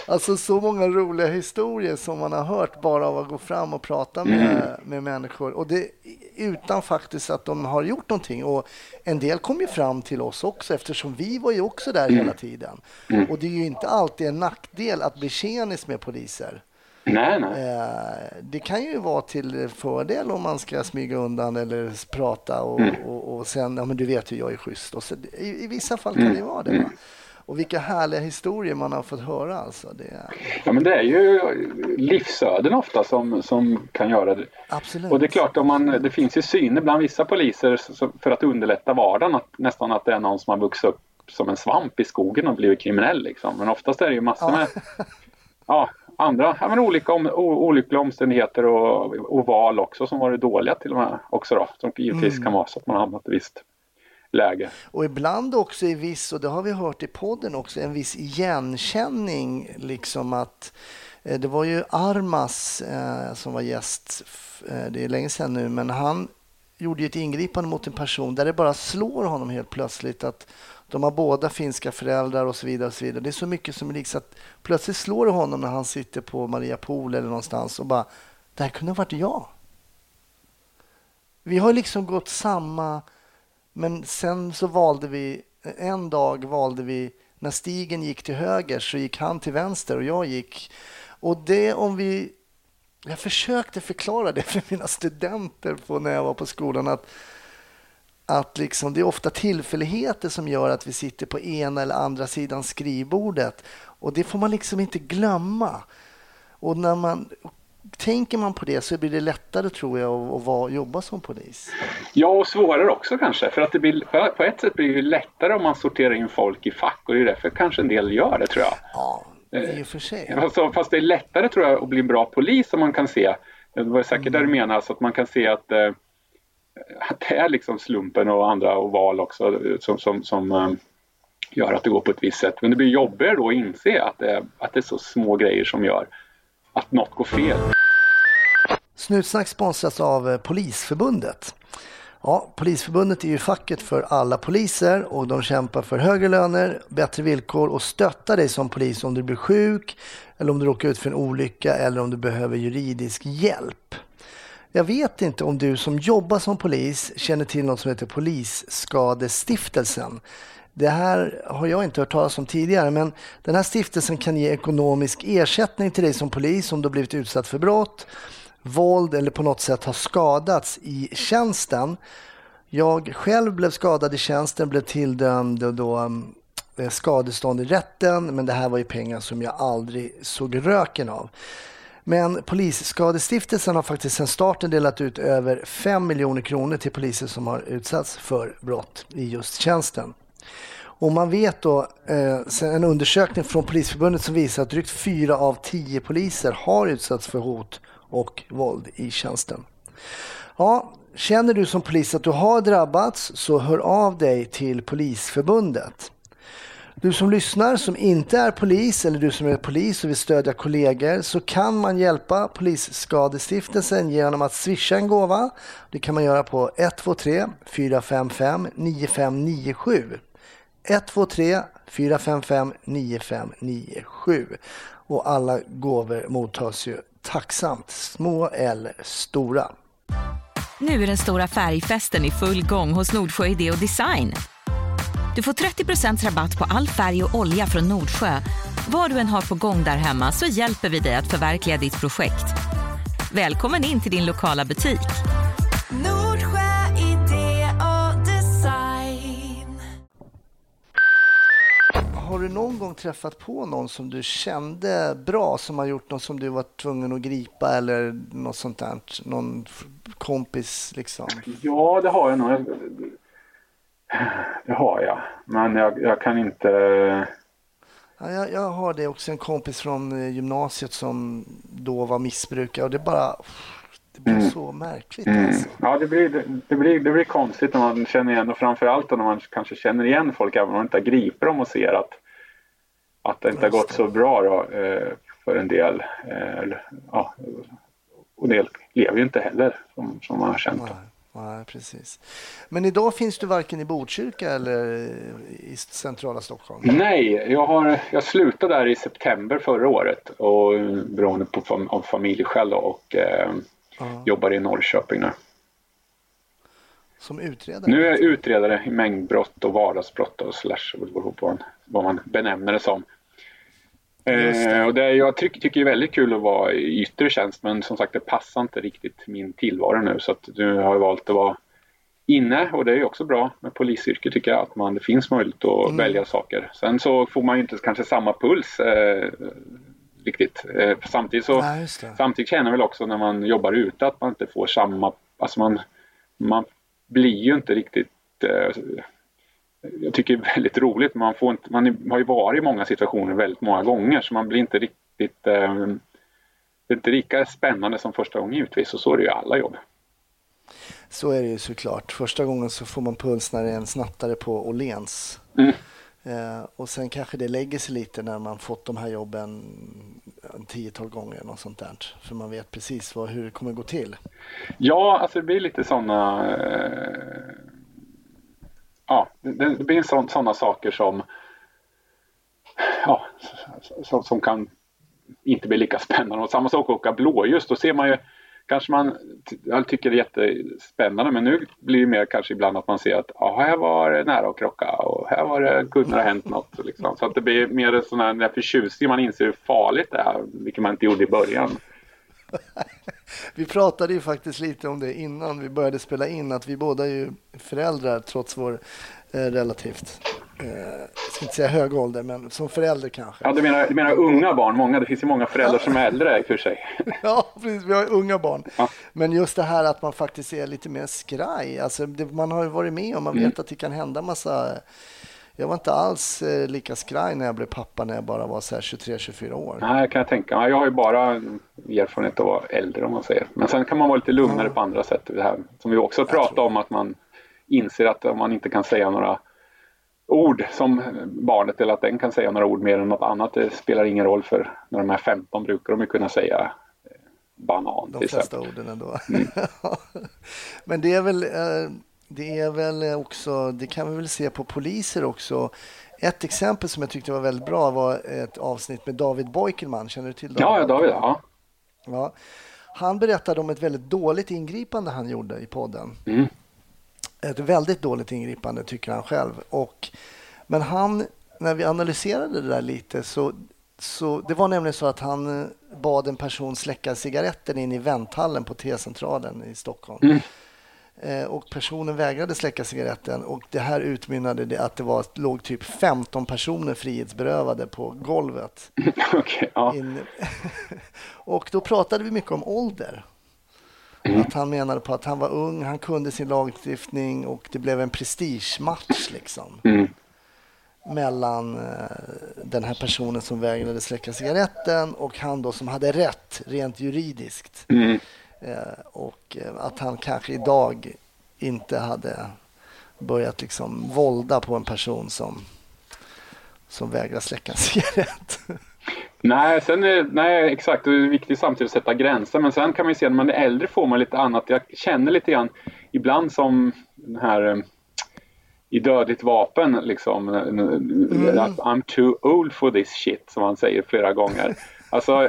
Alltså så många roliga historier som man har hört bara av att gå fram och prata med, mm. med människor. Och det utan faktiskt att de har gjort någonting. Och en del kom ju fram till oss också eftersom vi var ju också där mm. hela tiden. Mm. Och det är ju inte alltid en nackdel att bli tjenis med poliser. Nej, nej. Det kan ju vara till fördel om man ska smyga undan eller prata och, mm. och, och sen, ja men du vet ju jag är schysst. Och så, i, I vissa fall kan det vara det va? Och vilka härliga historier man har fått höra alltså. Det är... Ja men det är ju livsöden ofta som, som kan göra det. Absolut. Och det är klart, om man, det finns ju syner bland vissa poliser för att underlätta vardagen. Att, nästan att det är någon som har vuxit upp som en svamp i skogen och blivit kriminell liksom. Men oftast är det ju massor med ja. ja, andra ja, men olika om, o, olyckliga omständigheter och, och val också som varit dåliga till och med också då. Som givetvis mm. kan vara så att man har hamnat i visst läge. Och ibland också i viss, och det har vi hört i podden också, en viss igenkänning liksom att eh, det var ju Armas eh, som var gäst, eh, det är länge sedan nu, men han gjorde ju ett ingripande mot en person där det bara slår honom helt plötsligt att de har båda finska föräldrar och så vidare och så vidare. Det är så mycket som är liksom att plötsligt slår det honom när han sitter på Maria Pool eller någonstans och bara, det här kunde ha varit jag. Vi har liksom gått samma. Men sen så valde vi, en dag valde vi, när stigen gick till höger så gick han till vänster och jag gick. Och det om vi, jag försökte förklara det för mina studenter på, när jag var på skolan att, att liksom, det är ofta tillfälligheter som gör att vi sitter på ena eller andra sidan skrivbordet. Och det får man liksom inte glömma. Och när man... Tänker man på det så blir det lättare tror jag att, att vara, jobba som polis. Ja, och svårare också kanske. För att det blir, på ett sätt blir det lättare om man sorterar in folk i fack. Och det är därför kanske en del gör det tror jag. Ja, i och för sig. Fast, fast det är lättare tror jag att bli en bra polis om man kan se. Det var säkert mm. där du menar. Så att man kan se att, eh, att det är liksom slumpen och andra och val också som, som, som eh, gör att det går på ett visst sätt. Men det blir jobbigare då att inse att det, att det är så små grejer som gör att något går fel. Snutsnack sponsras av Polisförbundet. Ja, Polisförbundet är ju facket för alla poliser och de kämpar för högre löner, bättre villkor och stöttar dig som polis om du blir sjuk eller om du råkar ut för en olycka eller om du behöver juridisk hjälp. Jag vet inte om du som jobbar som polis känner till något som heter Polisskadestiftelsen. Det här har jag inte hört talas om tidigare, men den här stiftelsen kan ge ekonomisk ersättning till dig som polis om du har blivit utsatt för brott, våld eller på något sätt har skadats i tjänsten. Jag själv blev skadad i tjänsten, blev tilldömd då skadestånd i rätten, men det här var ju pengar som jag aldrig såg röken av. Men Polisskadestiftelsen har faktiskt sedan starten delat ut över fem miljoner kronor till poliser som har utsatts för brott i just tjänsten. Och man vet då eh, en undersökning från Polisförbundet som visar att drygt fyra av tio poliser har utsatts för hot och våld i tjänsten. Ja, känner du som polis att du har drabbats så hör av dig till Polisförbundet. Du som lyssnar som inte är polis eller du som är polis och vill stödja kollegor så kan man hjälpa Polisskadestiftelsen genom att swisha en gåva. Det kan man göra på ett två tre fyra fem fem nio fem nio sju. ett två tre fyra fem fem nio fem nio sju. Och alla gåvor mottas ju tacksamt, små eller stora. Nu är den stora färgfesten i full gång hos Nordsjö Idé och Design. Du får trettio procent rabatt på all färg och olja från Nordsjö. Vad du än har på gång där hemma så hjälper vi dig att förverkliga ditt projekt. Välkommen in till din lokala butik. Nordsjö Idé och Design. Har du någon gång träffat på någon som du kände bra som har gjort något som du var tvungen att gripa eller något sånt där? Någon kompis liksom? Ja, det har jag nog. Det har jag. Men jag, jag kan inte... Ja, jag, jag har det också, en kompis från gymnasiet som då var missbrukare och det bara... Det blir mm. så märkligt mm. alltså. Ja, det blir, det, det, blir, det blir konstigt när man känner igen och framförallt när man kanske känner igen folk även om man inte griper dem och ser att, att det inte Just har gått det. så bra då, eh, för en del. Eh, ja, och en del lever ju inte heller som, som man har känt. Nej, precis. Men idag finns du varken i Botkyrka eller i centrala Stockholm? Nej, jag, har, jag slutade där i september förra året och beroende på fam, av familjeskäl och eh, uh-huh. jobbar i Norrköping nu. Som utredare? Nu är jag utredare i mängdbrott och vardagsbrott och slash vad man benämner det som. Eh, och det, jag tycker, tycker det är väldigt kul att vara i yttre tjänst, men som sagt det passar inte riktigt min tillvaro nu, så att nu har jag valt att vara inne, och det är ju också bra med polisyrke tycker jag, att man, det finns möjlighet att mm. välja saker. Sen så får man ju inte kanske samma puls eh, riktigt. Eh, samtidigt så Nej, samtidigt känner jag väl också när man jobbar ute att man inte får samma, alltså man, man blir ju inte riktigt eh, jag tycker det är väldigt roligt, man, får inte, man har ju varit i många situationer väldigt många gånger, så man blir inte riktigt eh, det är inte lika spännande som första gången givetvis, och så är det ju alla jobb. Så är det ju såklart. Första gången så får man puls när det är en snattare på Åhléns. Mm. Eh, och sen kanske det lägger sig lite när man fått de här jobben en tiotal gånger och sånt där. För man vet precis vad, hur det kommer gå till. Ja, alltså det blir lite sådana eh, ja, det, det blir sån, sådana saker som ja, som, som kan inte bli lika spännande. Och samma sak att åka blåljus, då ser man ju kanske man jag tycker det är jättespännande, men nu blir det mer kanske ibland att man ser att ja, här var det nära att krocka och här var det kunde ha hänt något liksom. Så att det blir mer sån här när förtjusning man inser hur farligt det är, vilket man inte gjorde i början. Vi pratade ju faktiskt lite om det innan vi började spela in, att vi båda är ju föräldrar trots vår eh, relativt eh, jag ska inte säga hög ålder, men som förälder kanske. Ja, du menar, du menar unga barn, många, det finns ju många föräldrar som är äldre för sig. Ja, precis, vi har unga barn. Ja. Men just det här att man faktiskt är lite mer skraj, alltså det, man har ju varit med och man vet mm. att det kan hända massa. Jag var inte alls eh, lika skraj när jag blev pappa när jag bara var så här tjugotre tjugofyra år. Nej, jag kan tänka mig. Jag har ju bara erfarenhet av att vara äldre om man säger. Men sen kan man vara lite lugnare mm. på andra sätt. Det här, som vi också pratade om, att man inser att om man inte kan säga några ord som barnet, eller att den kan säga några ord mer än något annat, det spelar ingen roll, för när de är femton brukar de ju kunna säga banan. De flesta orden ändå. Mm. Men det är väl... Eh, Det är väl också, det kan vi väl se på poliser också. Ett exempel som jag tyckte var väldigt bra var ett avsnitt med David Boikelman. Känner du till David? Ja, David, ja. ja. Han berättade om ett väldigt dåligt ingripande han gjorde i podden. Mm. Ett väldigt dåligt ingripande tycker han själv. Och, men han, när vi analyserade det där lite så, så det var nämligen så att han bad en person släcka cigaretten in i vänthallen på T-centralen i Stockholm. Mm. Och personen vägrade släcka cigaretten, och det här utmynnade det att det var, låg typ femton personer frihetsberövade på golvet. Okay, ja. In... Och då pratade vi mycket om ålder. Mm. Att han menade på att han var ung, han kunde sin lagstiftning, och det blev en prestigematch liksom. Mm. Mellan den här personen som vägrade släcka cigaretten och han då som hade rätt rent juridiskt. Mm. Och att han kanske idag inte hade börjat liksom vålda på en person som som vägrar släcka en cigarett. Nej, sen är, nej, exakt. Det är viktigt samtidigt att sätta gränser. Men sen kan man ju se, när man är äldre får man lite annat. Jag känner lite grann ibland som den här i Dödligt vapen liksom, mm. att I'm too old for this shit, som han säger flera gånger. Alltså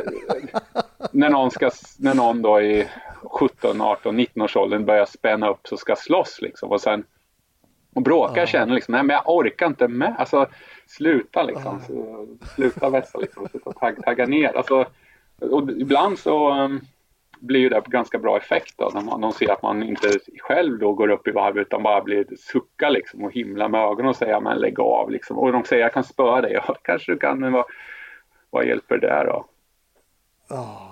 när någon ska när någon då i sjutton, arton, nitton års åldern börjar spänna upp så ska slåss liksom, och sen och bråkar uh. känner liksom, nej men jag orkar inte med, alltså sluta liksom, uh. så, sluta vässa liksom, sluta tagga, tagga ner, alltså, och ibland så um, blir ju det ganska bra effekt då, när man, de ser att man inte själv då går upp i varv utan bara blir sucka liksom och himla med ögonen och säga men lägg av liksom, och de säger jag kan spöra dig, ja, kanske du kan, men vad, vad hjälper det där då? Oh.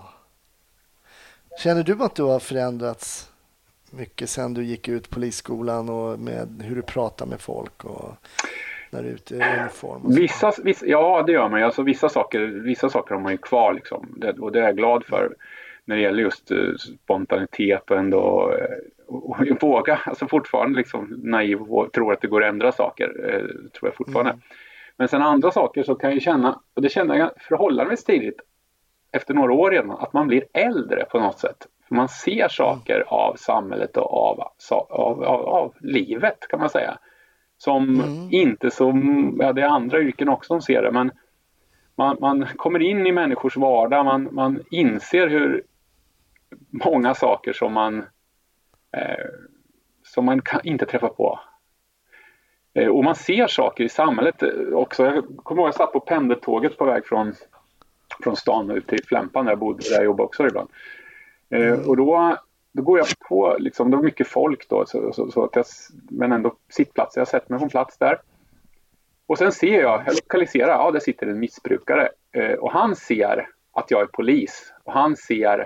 Känner du att du har förändrats mycket sen du gick ut polisskolan, och med hur du pratar med folk och när du är ute i uniform? Vissa, vissa, ja, det gör man. Alltså, vissa, saker, vissa saker har man ju kvar liksom. Det, och det är jag glad för när det gäller just uh, spontanitet och ändå och, och, och våga. Alltså fortfarande liksom naiv och tror att det går att ändra saker. Uh, tror jag fortfarande. Mm. Men sen andra saker så kan jag känna, och det känner jag förhållandevis tidigt efter några år redan, att man blir äldre på något sätt. Man ser saker av samhället och av, av, av, av livet kan man säga. Som mm. inte som, ja det är andra yrken också som ser det, men man, man kommer in i människors vardag, man, man inser hur många saker som man eh, som man kan inte träffa på. Eh, och man ser saker i samhället också. Jag kommer ihåg jag satt på pendeltåget på väg från, från stan ut till Flämpan där jag bodde, där jag jobbade också ibland. Eh, mm. Och då, då går jag på, liksom, det var mycket folk då, så, så, så att jag, men ändå sittplats. Jag sätter mig på en plats där. Och sen ser jag, jag lokaliserar, ja där sitter en missbrukare. Eh, och han ser att jag är polis. Och han ser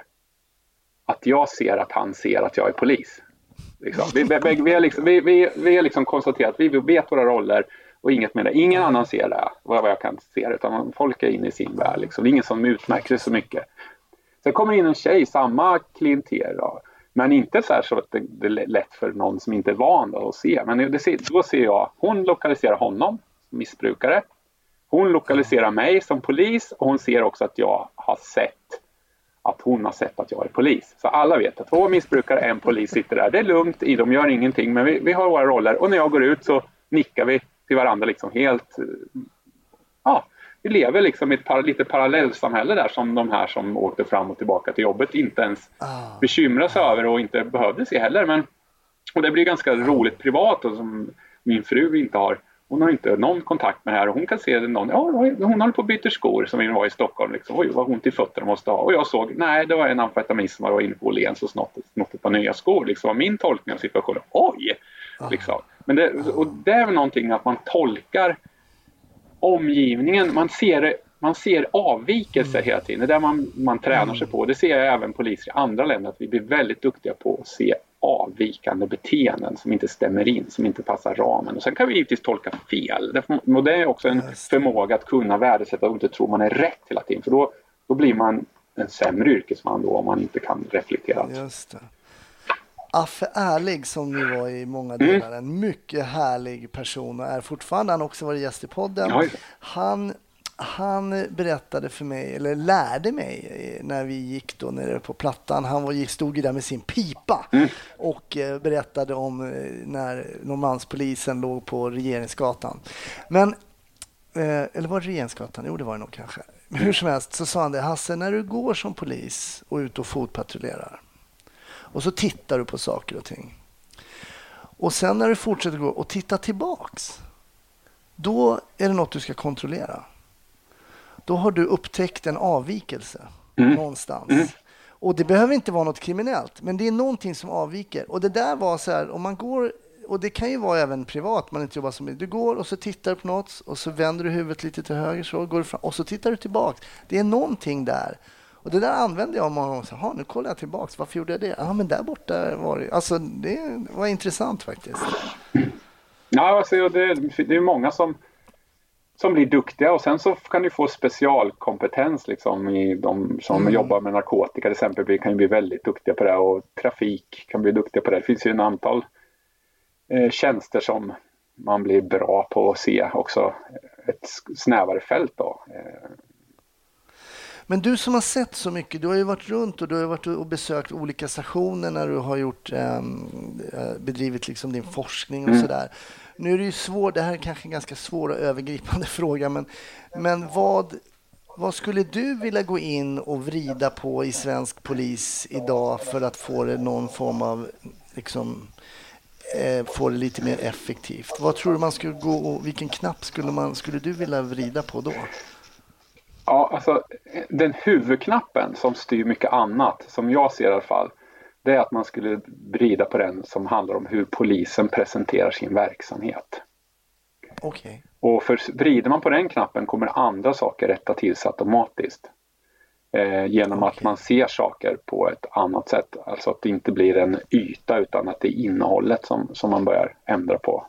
att jag ser att han ser att jag är polis. Liksom. Vi, vi, vi, är liksom, vi, vi, vi är liksom konstaterat att vi vet våra roller och inget med det. Ingen annan ser det, vad jag kan se det, utan folk är inne i sin värld. Liksom. Det är ingen som utmärker sig så mycket. Sen kommer in en tjej, samma klienter då. Men inte så här så att det, det är lätt för någon som inte är van då att se. Men det, då ser jag, hon lokaliserar honom som missbrukare. Hon lokaliserar mig som polis och hon ser också att jag har sett att hon har sett att jag är polis. Så alla vet att två missbrukare, en polis sitter där. Det är lugnt, de gör ingenting, men vi, vi har våra roller. Och när jag går ut så nickar vi till varandra liksom helt... Ja, vi lever liksom i ett par, lite parallellsamhälle där som de här som åkte fram och tillbaka till jobbet inte ens bekymrar sig över och inte behövde se heller. Men, och det blir ganska roligt privat och som min fru inte har. Hon har inte någon kontakt med det här och hon kan se det någon, ja hon håller på att byta skor som vi var i Stockholm liksom. Oj vad ont i fötterna måste ha. Och jag såg, nej det var en amfetamin som var inne på Åhléns och snott, snott ett par nya skor liksom. Min tolkning av situationen, oj! Liksom. Men det, och det är väl någonting att man tolkar omgivningen, man ser, man ser avvikelser hela tiden. Det är där man, man tränar sig på. Det ser jag även poliser i andra länder att vi blir väldigt duktiga på att se avvikande beteenden som inte stämmer in, som inte passar ramen. Och sen kan vi givetvis tolka fel. Och det är också en förmåga att kunna värdesätta och inte tro man är rätt hela tiden. För då, då blir man en sämre yrkesman då om man inte kan reflektera. Just det. Affe Ärlig som ni var i många delar, mm. en mycket härlig person och är fortfarande, han har också varit gäst i podden. Ja, han, han berättade för mig, eller lärde mig när vi gick då nere på Plattan, han var, stod ju där med sin pipa mm. och berättade om när Norrmalmspolisen låg på Regeringsgatan. Men, eller var det Regeringsgatan? Jo, det var det nog kanske. Hur som helst så sa han det, Hasse, när du går som polis och ut och fotpatrullerar och så tittar du på saker och ting. Och sen när du fortsätter gå och titta tillbaks, då är det något du ska kontrollera. Då har du upptäckt en avvikelse mm. någonstans. Mm. Och det behöver inte vara något kriminellt, men det är någonting som avviker. Och det där var så här, om man går, och det kan ju vara även privat, man inte jobbar som du går och så tittar du på något och så vänder du huvudet lite till höger så går du fram och så tittar du tillbaks. Det är någonting där. Och det där använde jag många gånger. Ja, nu kollar jag tillbaks. Varför gjorde jag det? Ja, men där borta var det... Alltså, det var intressant faktiskt. Ja, alltså, det, det är många som, som blir duktiga. Och sen så kan du få specialkompetens liksom, i de som mm. jobbar med narkotika. Till exempel kan ju bli väldigt duktiga på det. Och trafik kan bli duktiga på det. Det finns ju en antal eh, tjänster som man blir bra på att se också. Ett snävare fält då. Eh, Men du som har sett så mycket, du har ju varit runt och du har varit och besökt olika stationer när du har gjort, eh, bedrivit liksom din forskning och mm. sådär. Nu är det ju svårt, det här är kanske en ganska svår och övergripande fråga, men, men vad, vad skulle du vilja gå in och vrida på i svensk polis idag för att få det någon form av, liksom, eh, få det lite mer effektivt? Vad tror du man skulle gå och vilken knapp skulle, man, skulle du vilja vrida på då? Ja, alltså den huvudknappen som styr mycket annat, som jag ser i alla fall, det är att man skulle vrida på den som handlar om hur polisen presenterar sin verksamhet. Okej. Okay. Och för vrider man på den knappen kommer andra saker rätta till sig automatiskt. Eh, genom okay. att man ser saker på ett annat sätt. Alltså att det inte blir en yta utan att det är innehållet som, som man börjar ändra på.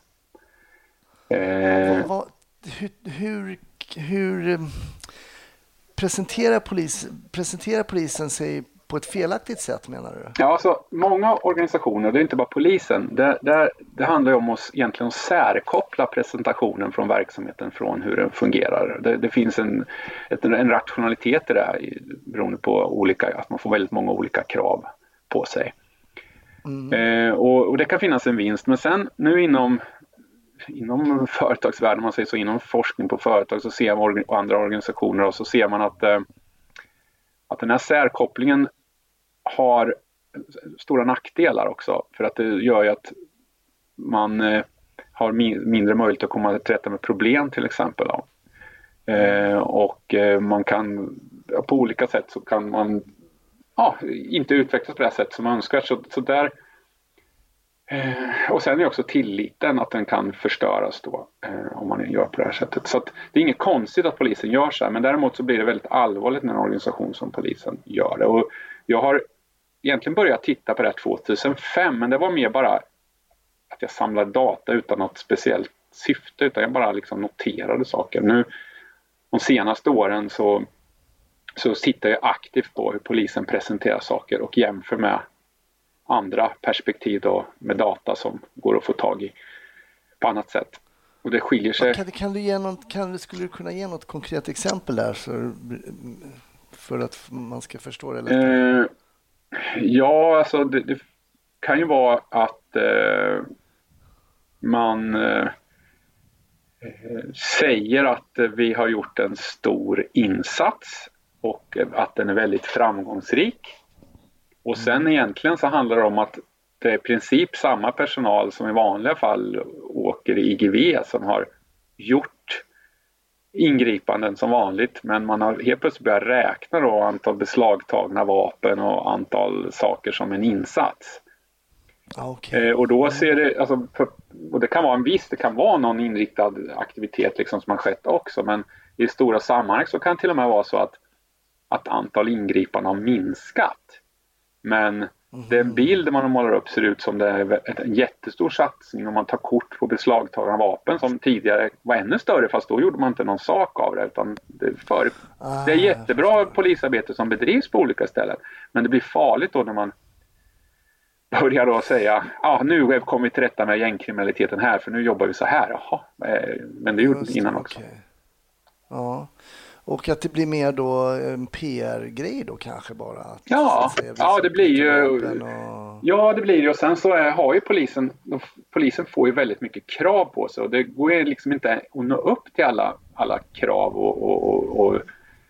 Eh, vad, vad, hur... hur, hur Presenterar, polis, presenterar polisen sig på ett felaktigt sätt, menar du? Ja, alltså många organisationer, det är inte bara polisen, det, det, det handlar ju om att egentligen särkoppla presentationen från verksamheten från hur den fungerar. Det, det finns en, ett, en rationalitet i det här beroende på olika, att man får väldigt många olika krav på sig. Mm. Eh, och, och det kan finnas en vinst. Men sen nu inom, inom företagsvärlden, man säger så, inom forskning på företag så ser man och andra organisationer och så ser man att, eh, att den här särkopplingen har stora nackdelar också. För att det gör ju att man eh, har min, mindre möjlighet att komma till rätta med problem till exempel. Då. Eh, och eh, man kan på olika sätt så kan man ja, inte utvecklas på det sätt som önskvärt. Så, så där, eh, och sen är också tilliten att den kan förstöras då eh, om man gör på det här sättet. Så att det är inget konstigt att polisen gör så här, men däremot så blir det väldigt allvarligt när en organisation som polisen gör det. Och jag har egentligen börjat titta på det här tjugohundrafem, men det var mer bara att jag samlade data utan något speciellt syfte, utan jag bara liksom noterade saker. Nu de senaste åren så, så tittar jag aktivt på hur polisen presenterar saker och jämför med andra perspektiv då, med data som går att få tag i på annat sätt. Och det skiljer sig. Kan, kan du ge något, kan, skulle du kunna ge något konkret exempel där för, för att man ska förstå det lite? Eh, ja, alltså det, det kan ju vara att eh, man eh, säger att vi har gjort en stor insats och att den är väldigt framgångsrik. Och sen egentligen så handlar det om att det är i princip samma personal som i vanliga fall åker i I G V som har gjort ingripanden som vanligt, men man har helt plötsligt börjat räkna då antal beslagtagna vapen och antal saker som en insats. Okay. Eh, och då ser det, alltså, för, och det kan vara en viss, det kan vara någon inriktad aktivitet liksom som har skett också, men i stora sammanhang så kan det till och med vara så att, att antal ingripanden har minskat. Men mm. den bild man målar upp ser ut som det är en jättestor satsning om man tar kort på beslagtagna vapen som tidigare var ännu större, fast då gjorde man inte någon sak av det, utan det, för, ah, det är jättebra polisarbete som bedrivs på olika ställen, men det blir farligt då när man börjar då säga, ja ah, nu har vi kommit till rätta med gängkriminaliteten här, för nu jobbar vi så här. Jaha, men det gjorde det innan också. Okay. Ja, och att det blir mer då en P R-grej då kanske bara? Att, ja, säga, ja, det blir ju och... ja, det blir ju, och sen så är, har ju polisen polisen får ju väldigt mycket krav på sig, och det går ju liksom inte att nå upp till alla, alla krav och, och, och, och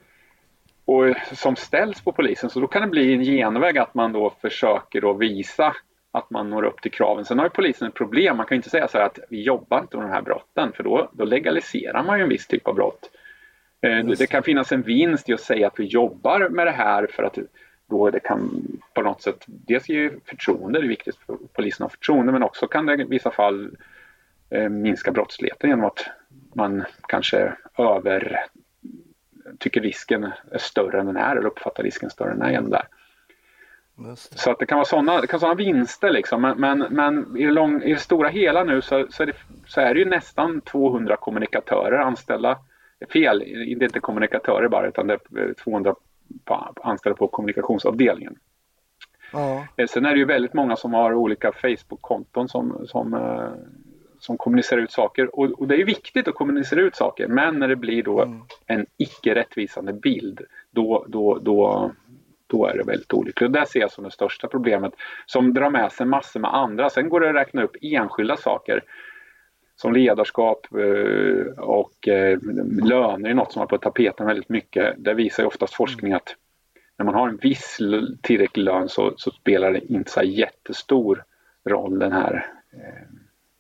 Och som ställs på polisen, så då kan det bli en genväg att man då försöker då visa att man når upp till kraven. Sen har ju polisen ett problem, man kan inte säga så här att vi jobbar inte med de här brotten, för då, då legaliserar man ju en viss typ av brott. Eh, det, det kan finnas en vinst i att säga att vi jobbar med det här, för att då det kan på något sätt, dels ge förtroende, det är viktigt för polisen att ha förtroende, men också kan det i vissa fall eh, minska brottsligheten genom att man kanske över tycker risken är större än den är, eller uppfattar risken större än den är genom där. Så att det kan vara sådana, det kan vara sådana vinster liksom, men, men, men i, det lång, i det stora hela nu så, så, är det, så är det ju nästan tvåhundra kommunikatörer anställda. Fel, det är inte kommunikatörer bara, utan det är tvåhundra anställda på kommunikationsavdelningen. Ja. Sen är det ju väldigt många som har olika Facebook-konton som, som, som kommunicerar ut saker, och, och det är ju viktigt att kommunicera ut saker, men när det blir då mm. en icke-rättvisande bild, då, då, då, då är det väldigt olyckligt. Och det ser jag som det största problemet, som drar med sig massor med andra. Sen går det att räkna upp enskilda saker som ledarskap och löner är något som har på tapeten väldigt mycket. Det visar ju oftast forskning att när man har en viss tillräcklig lön så, så spelar det inte så jättestor roll den här eh,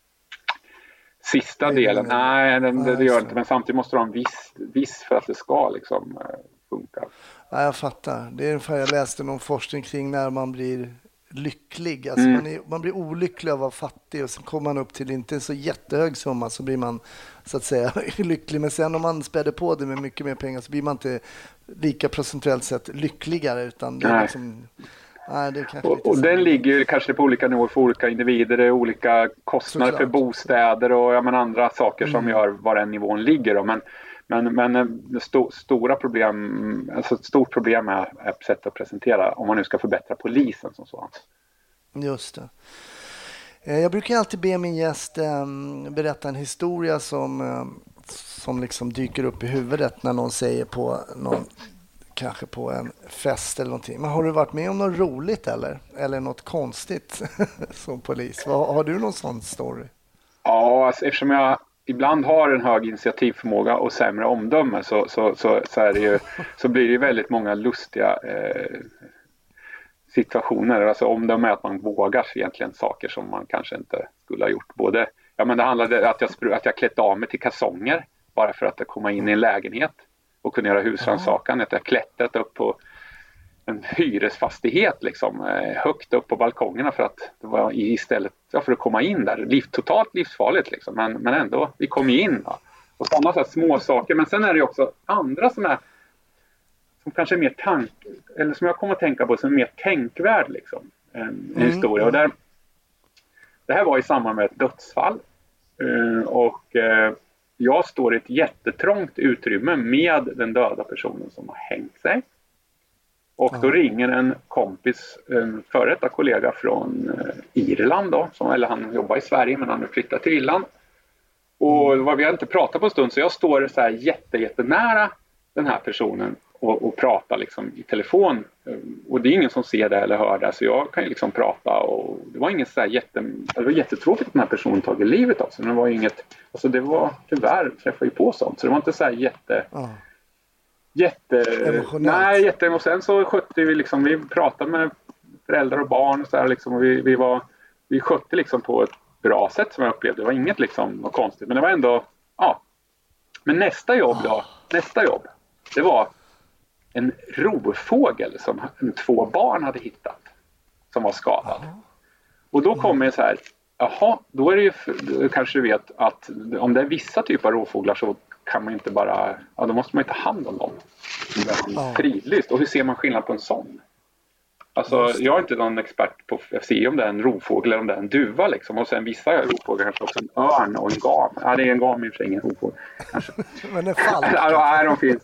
sista delen. Nej, det, det, det gör det inte, men samtidigt måste du ha en viss, viss för att det ska liksom funka. Ja, jag fattar. Det är ungefär, jag läste någon forskning kring när man blir lycklig. Alltså mm. man, är, man blir olycklig av att vara fattig, och sen kommer man upp till inte en så jättehög summa, så blir man så att säga lycklig. Men sen om man späder på det med mycket mer pengar så blir man inte lika procentuellt sett lyckligare, utan det är liksom, nej, det är kanske och, och den ligger ju kanske på olika nivåer för olika individer. Det är olika kostnader Såklart. för bostäder och ja, men andra saker mm. som gör var den nivån ligger då. Men Men, men det sto, stora problem, alltså ett stort problem är, är sätt att presentera om man nu ska förbättra polisen som sådant. Just det. Jag brukar alltid be min gäst berätta en historia som, som liksom dyker upp i huvudet när någon säger på någon kanske på en fest eller någonting. Men har du varit med om något roligt eller? Eller något konstigt som polis? Har, har du någon sån story? Ja, alltså, eftersom jag ibland har en hög initiativförmåga och sämre omdöme så, så, så, så, är det ju, så blir det ju väldigt många lustiga eh, situationer. Alltså omdöme är att man vågar egentligen saker som man kanske inte skulle ha gjort. Både, ja, men det handlade om att jag, att jag klätt av mig till kalsonger bara för att komma in i en lägenhet och kunna göra husrannsakan. Att jag klättrat upp på en hyresfastighet liksom, högt upp på balkongerna för att det var istället ja, för att komma in där. Liv, totalt livsfarligt liksom, men, men ändå, vi kom ju in. Va? Och sådana så här små saker. Men sen är det också andra som är som kanske är mer tank, eller som jag kommer att tänka på som är mer tänkvärd liksom, en mm. historia. Och där, det här var i samband med ett dödsfall. Och jag står i ett jättetrångt utrymme med den döda personen som har hängt sig. Och då ringer en kompis, en före detta kollega från Irland då, som, eller han jobbar i Sverige men han har flyttat till Irland. Och vad vi har inte pratat på en stund så jag står så här jätte, jättenära den här personen och, och pratar liksom i telefon. Och det är ingen som ser det eller hör det så jag kan ju liksom prata och det var inget så här jätte, det var jättetråkigt att den här personen tagit livet av sig. Men det var inget, alltså det var tyvärr träffade ju på sånt så det var inte så här jätte... Mm. Jätte... Nej, jätte... Och sen så skötte vi liksom, vi pratade med föräldrar och barn och så här liksom, och vi, vi var, vi skötte liksom på ett bra sätt som jag upplevde. Det var inget liksom något konstigt, men det var ändå, ja. Men nästa jobb då, nästa jobb, det var en rovfågel som två barn hade hittat, som var skadad. Och då kommer det så här, jaha, då är det ju, kanske du vet att om det är vissa typer av rovfåglar så kan man inte bara, ja då måste man ju ta hand om dem. Ja. Fridlyst. Och hur ser man skillnad på en sån? Alltså jag är inte någon expert på F C om det är en rovfågel eller om det är en duva liksom. Och sen vissa rovfåglar kanske också en örn och en gam. Ja det är en gam i och för sig, ingen rovfågel. Kanske. Men en falk? Ja de finns.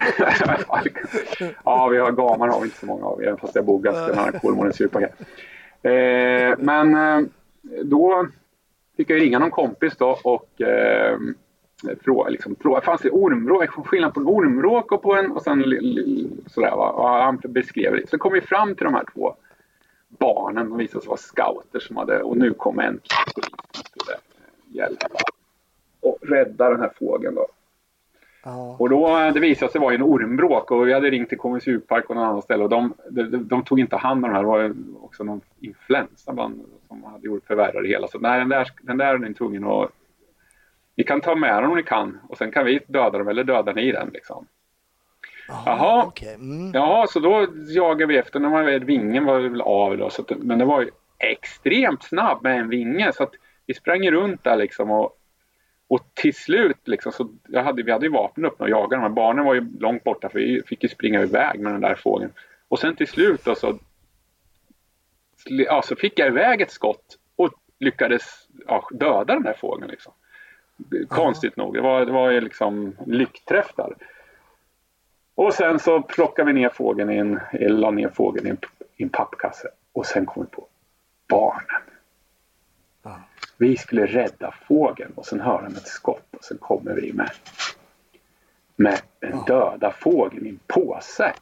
Ja vi har gamar har vi inte så många av. Även fast jag bor ganska nära Kolmårdens djurpark. Eh, men eh, då fick jag ringa någon kompis då och eh, Fråga, liksom, fråga, fanns det ormråk, skillnad på en ormråk och på en och sen sådär va, och han beskrev det. Sen kom vi fram till de här två barnen och visade sig vara scouter som hade, och nu kom en polis som skulle hjälpa och rädda den här fågeln då. Oh. Och då, det visade sig vara en ormråk och vi hade ringt till Kolmårdens djurpark och någon annan ställe och de, de, de, de tog inte hand om de här, det var också någon influensa bland, som hade gjort förvärrade hela, så nej, den där, den där är den tvungen att ni kan ta med dem om ni kan och sen kan vi döda dem eller döda ni den liksom. Oh, Jaha, okay. mm. Jaha, så då jagar vi efter när man vet vingen var väl av då, så att, men det var ju extremt snabb med en vinge så att vi sprang runt där liksom och, och till slut liksom så jag hade, vi hade ju vapen upp och jagade de här barnen var ju långt borta för vi fick ju springa iväg med den där fågeln och sen till slut då så, ja, så fick jag iväg ett skott och lyckades ja, döda den där fågeln liksom. Konstigt nog, det var, det var ju liksom lyckträff där. Och sen så plockade vi ner fågeln i en, eller la ner fågeln i en, i en pappkasse. Och sen kom vi på barnen. Ah. Vi skulle rädda fågeln och sen hör han ett skott och sen kommer vi med, med en ah. döda fågel i en påse.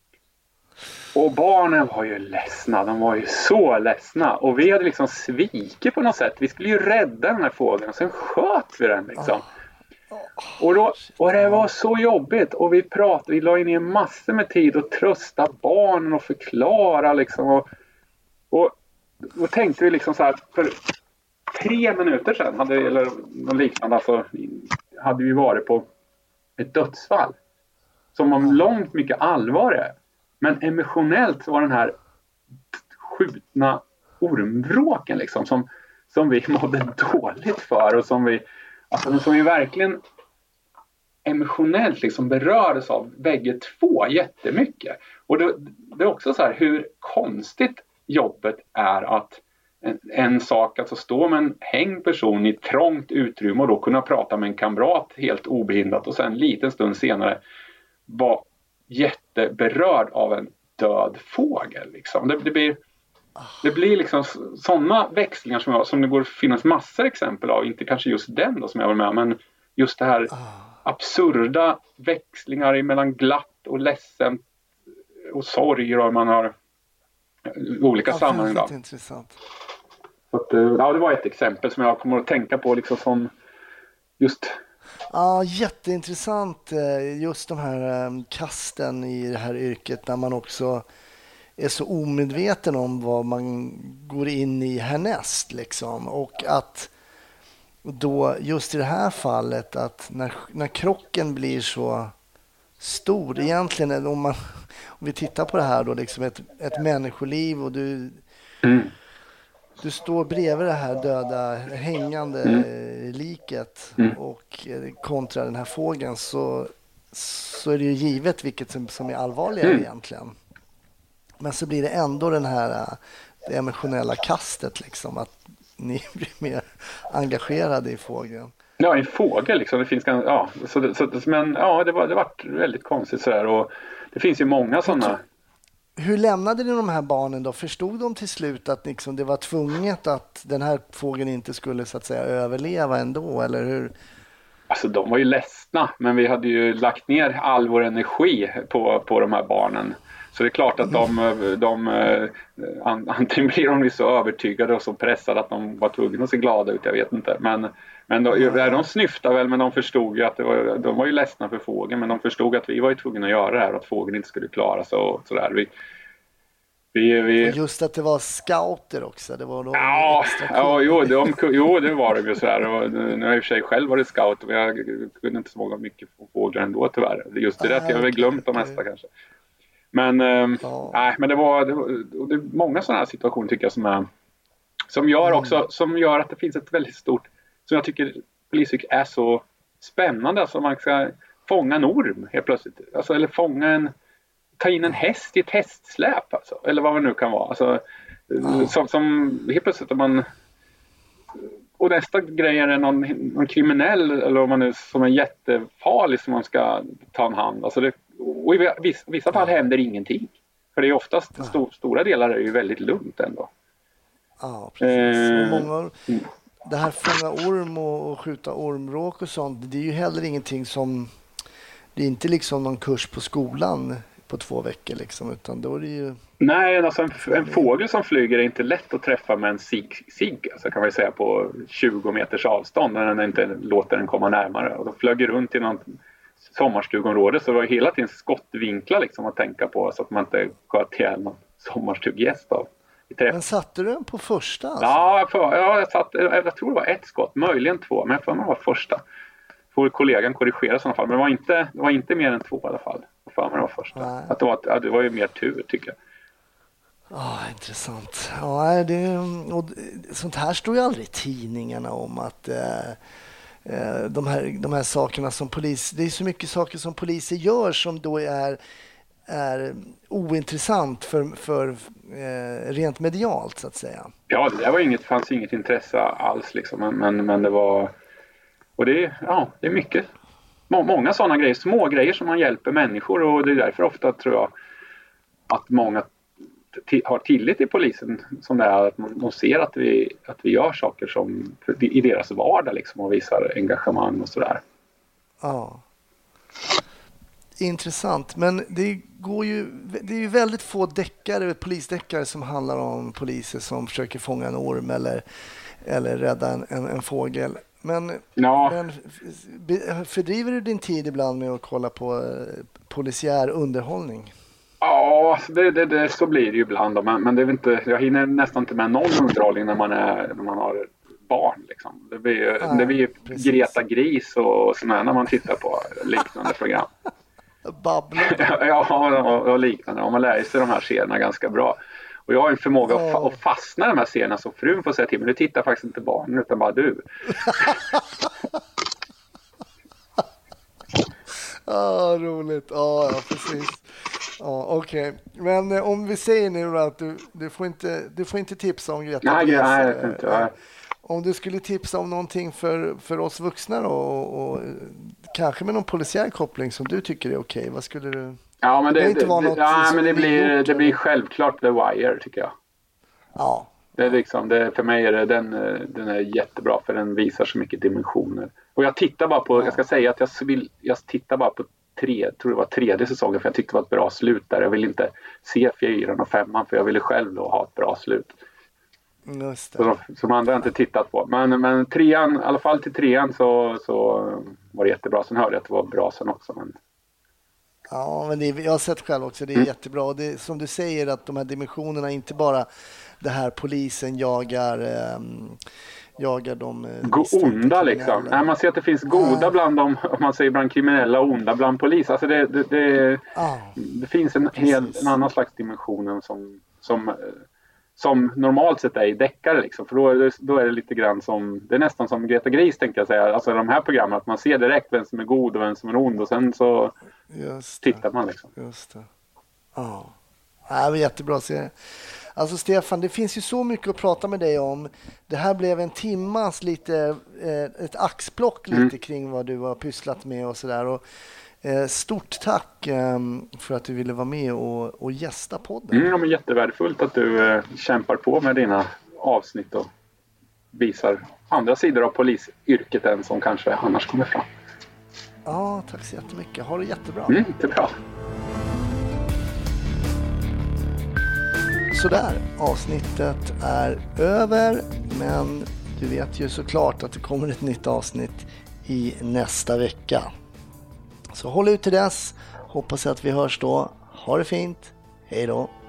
Och barnen var ju ledsna, de var ju så ledsna. Och vi hade liksom svikit på något sätt. Vi skulle ju rädda den här fågeln och sen sköt vi den liksom. Och, då, och det var så jobbigt. Och vi pratade, vi la in ner massor med tid och trösta barnen och förklara liksom. Och, och då tänkte vi liksom så här, för tre minuter sedan, hade, eller något liknande, alltså, hade vi varit på ett dödsfall. Som var långt mycket allvarligare. Men emotionellt så var den här skjutna ormvråken liksom, som, som vi mådde dåligt för och som vi, alltså, som vi verkligen emotionellt liksom berördes av bägge två jättemycket. Och det, det är också så här hur konstigt jobbet är att en, en sak, alltså stå med en hängd person i ett trångt utrymme och då kunna prata med en kamrat helt obehindrat och sen en liten stund senare var jätteberörd av en död fågel liksom. Det, det blir det blir liksom sådana växlingar som, jag, som det går att finnas massor exempel av, inte kanske just den då som jag var med, men just det här absurda växlingar mellan glatt och ledsen och sorg och man har olika Ja, sammanhang. väldigt Då. intressant. Så att, ja, det var ett exempel som jag kommer att tänka på liksom som just... Ja, jätteintressant eh, just de här eh, kasten i det här yrket när man också är så omedveten om vad man går in i härnäst liksom. Och att då just i det här fallet att när, när krocken blir så stor egentligen, om, man, om vi tittar på det här då liksom ett, ett människoliv och du Mm. du står bredvid det här döda hängande Mm. liket Mm. och kontra den här fågeln så, så är det ju givet vilket som, som är allvarligare Mm. egentligen. Men så blir det ändå den här det emotionella kastet liksom att ni blir mer engagerade i fågeln. Ja, en fågel liksom. Det finns ganska, ja, så, det, så men ja, det var det var väldigt konstigt så där och det finns ju många sådana. Hur lämnade ni de här barnen då? Förstod de till slut att liksom det var tvunget att den här fågeln inte skulle så att säga överleva ändå, eller hur? Alltså de var ju ledsna, men vi hade ju lagt ner all vår energi på, på de här barnen. Så det är klart att de, de antingen blir de så övertygade och så pressade att de var tvungna att se glada ut, jag vet inte. Men, men de, de snyftade väl, men de förstod ju att det var, de var ju ledsna för fågeln, men de förstod att vi var ju tvungna att göra det här och att fågeln inte skulle klara sig och sådär. Vi, vi, vi... Och just att det var scouter också, det var då ja, extra ja jo, de, jo, det var det ju sådär. Och nu har jag i och för sig själv varit scout och jag kunde inte så många mycket fåglar ändå tyvärr. Just det, ah, att jag har väl glömt de mesta kanske. Men, ähm, ja. nej, men det var, det var det är många sådana här situationer tycker jag som, är, som, gör också, mm. som gör att det finns ett väldigt stort, som jag tycker polisyrket är så spännande. Alltså man ska fånga en orm helt plötsligt. Alltså, eller fånga en, ta in en häst i ett hästsläp. Alltså, eller vad det nu kan vara. Alltså, mm. som, som helt plötsligt att man... Och nästa grej är någon, någon kriminell eller om man är som är jättefarlig som man ska ta en hand. Alltså det, och i vissa, vissa fall händer ingenting. För det är oftast ja. sto, stora delar är ju väldigt lugnt ändå. Ja, precis. Eh, många, det här fånga orm och, och skjuta ormråk och sånt, det är ju heller ingenting som... Det är inte liksom någon kurs på skolan på två veckor liksom, utan då är det ju... Nej, alltså en, en fågel som flyger är inte lätt att träffa med en sig, sig alltså kan man säga på tjugo meters avstånd när den inte låter den komma närmare. Och då flög runt i någon sommarstugområde så det var hela tiden skottvinklar liksom att tänka på så att man inte sköt ihjäl någon sommarstuggäst av. Men satte du den på första? Alltså? Ja, för, ja jag, satt, jag tror det var ett skott, möjligen två, men jag tror det var första. Får kollegan korrigera i sådana fall, men det var inte, det var inte mer än två i alla fall. För mig var första. Att det, var, att det var ju mer tur tycker jag. Ja, oh, intressant. Ja, det, och sånt här står ju aldrig i tidningarna om att eh, de, här, de här sakerna som polis... Det är så mycket saker som poliser gör som då är, är ointressant för, för eh, rent medialt så att säga. Ja, det där var inget, fanns inget intresse alls liksom, men, men, men det var... Och det, ja, det är mycket... Många sådana grejer, små grejer som man hjälper människor och det är därför ofta tror jag att många t- har tillit till polisen som det är att man, de ser att vi, att vi gör saker som i deras vardag liksom och visar engagemang och sådär. Ja. Intressant, men det går ju det är ju väldigt få deckare, polisdeckare som handlar om poliser som försöker fånga en orm eller, eller rädda en, en, en fågel. Men, ja. men fördriver du din tid ibland med att kolla på eh, polisiär underhållning? Ja, det, det, det, så blir det ju ibland. Men, men det är inte, jag hinner nästan inte med någon underhållning när man, är, när man har barn. Liksom. Det blir, ja, det blir Greta Gris och sådana när man tittar på liknande program. Babbla. Ja, och, och liknande. Och man lär sig de här serierna ganska bra. Och jag har en förmåga att, fa- att fastna i de här serierna så frun får säga till mig, du tittar faktiskt inte barnen utan bara du. Ja, oh, roligt. Oh, ja, precis. Ja, okej. Okay. Men eh, om vi säger nu då att du, du, får inte, du får inte tipsa om Greta. Nej, nej, nej, jag inte. Nej. Om du skulle tipsa om någonting för, för oss vuxna då, och, och kanske med någon polisiär koppling som du tycker är okej, okay, vad skulle du... Ja, men det, det, det, det, ja, men det blir, gjort, det blir självklart The Wire tycker jag. Ja. Det är liksom, det, för mig är det, den, den är jättebra för den visar så mycket dimensioner. Och jag tittar bara på, ja. jag ska säga att jag, vill, jag tittar bara på tre, tror det var tredje säsongen, för jag tyckte det var ett bra slut där. Jag ville inte se fyran och femman, för jag ville själv då ha ett bra slut. Just det. Så, som andra har inte tittat på. Men, men trean, i alla fall till trean så, så var det jättebra. Sen hörde jag att det var bra sen också. Men... Ja, men det är, jag har sett själv också, det är mm. jättebra. Och det, som du säger, att de här dimensionerna, inte bara det här polisen jagar, eh, jagar de Go- onda liksom. Nej, man ser att det finns goda ah. bland dem, om man säger bland kriminella och onda bland polis. Alltså det, det, det, ah. det finns en, hel, en annan slags dimension som, som, som normalt sett är i deckare liksom. För då är, det, då är det lite grann som, det är nästan som Greta Gris tänkte jag säga. Alltså de här programmen, att man ser direkt vem som är god och vem som är ond, och sen så tittar man liksom. Just det. Ja. Ja, det var jättebra serie. Alltså Stefan, det finns ju så mycket att prata med dig om. Det här blev en timmas lite, eh, ett axplock lite mm. kring vad du har pysslat med och sådär. Och, eh, stort tack eh, för att du ville vara med och, och gästa podden. Mm, ja, men jättevärdefullt att du eh, kämpar på med dina avsnitt och visar andra sidor av polisyrket än som kanske annars kommer fram. Ja, tack så jättemycket. Ha det jättebra. Mm, det är bra. Sådär, avsnittet är över, men du vet ju såklart att det kommer ett nytt avsnitt i nästa vecka. Så håll ut till dess, hoppas att vi hörs då. Ha det fint, hej då!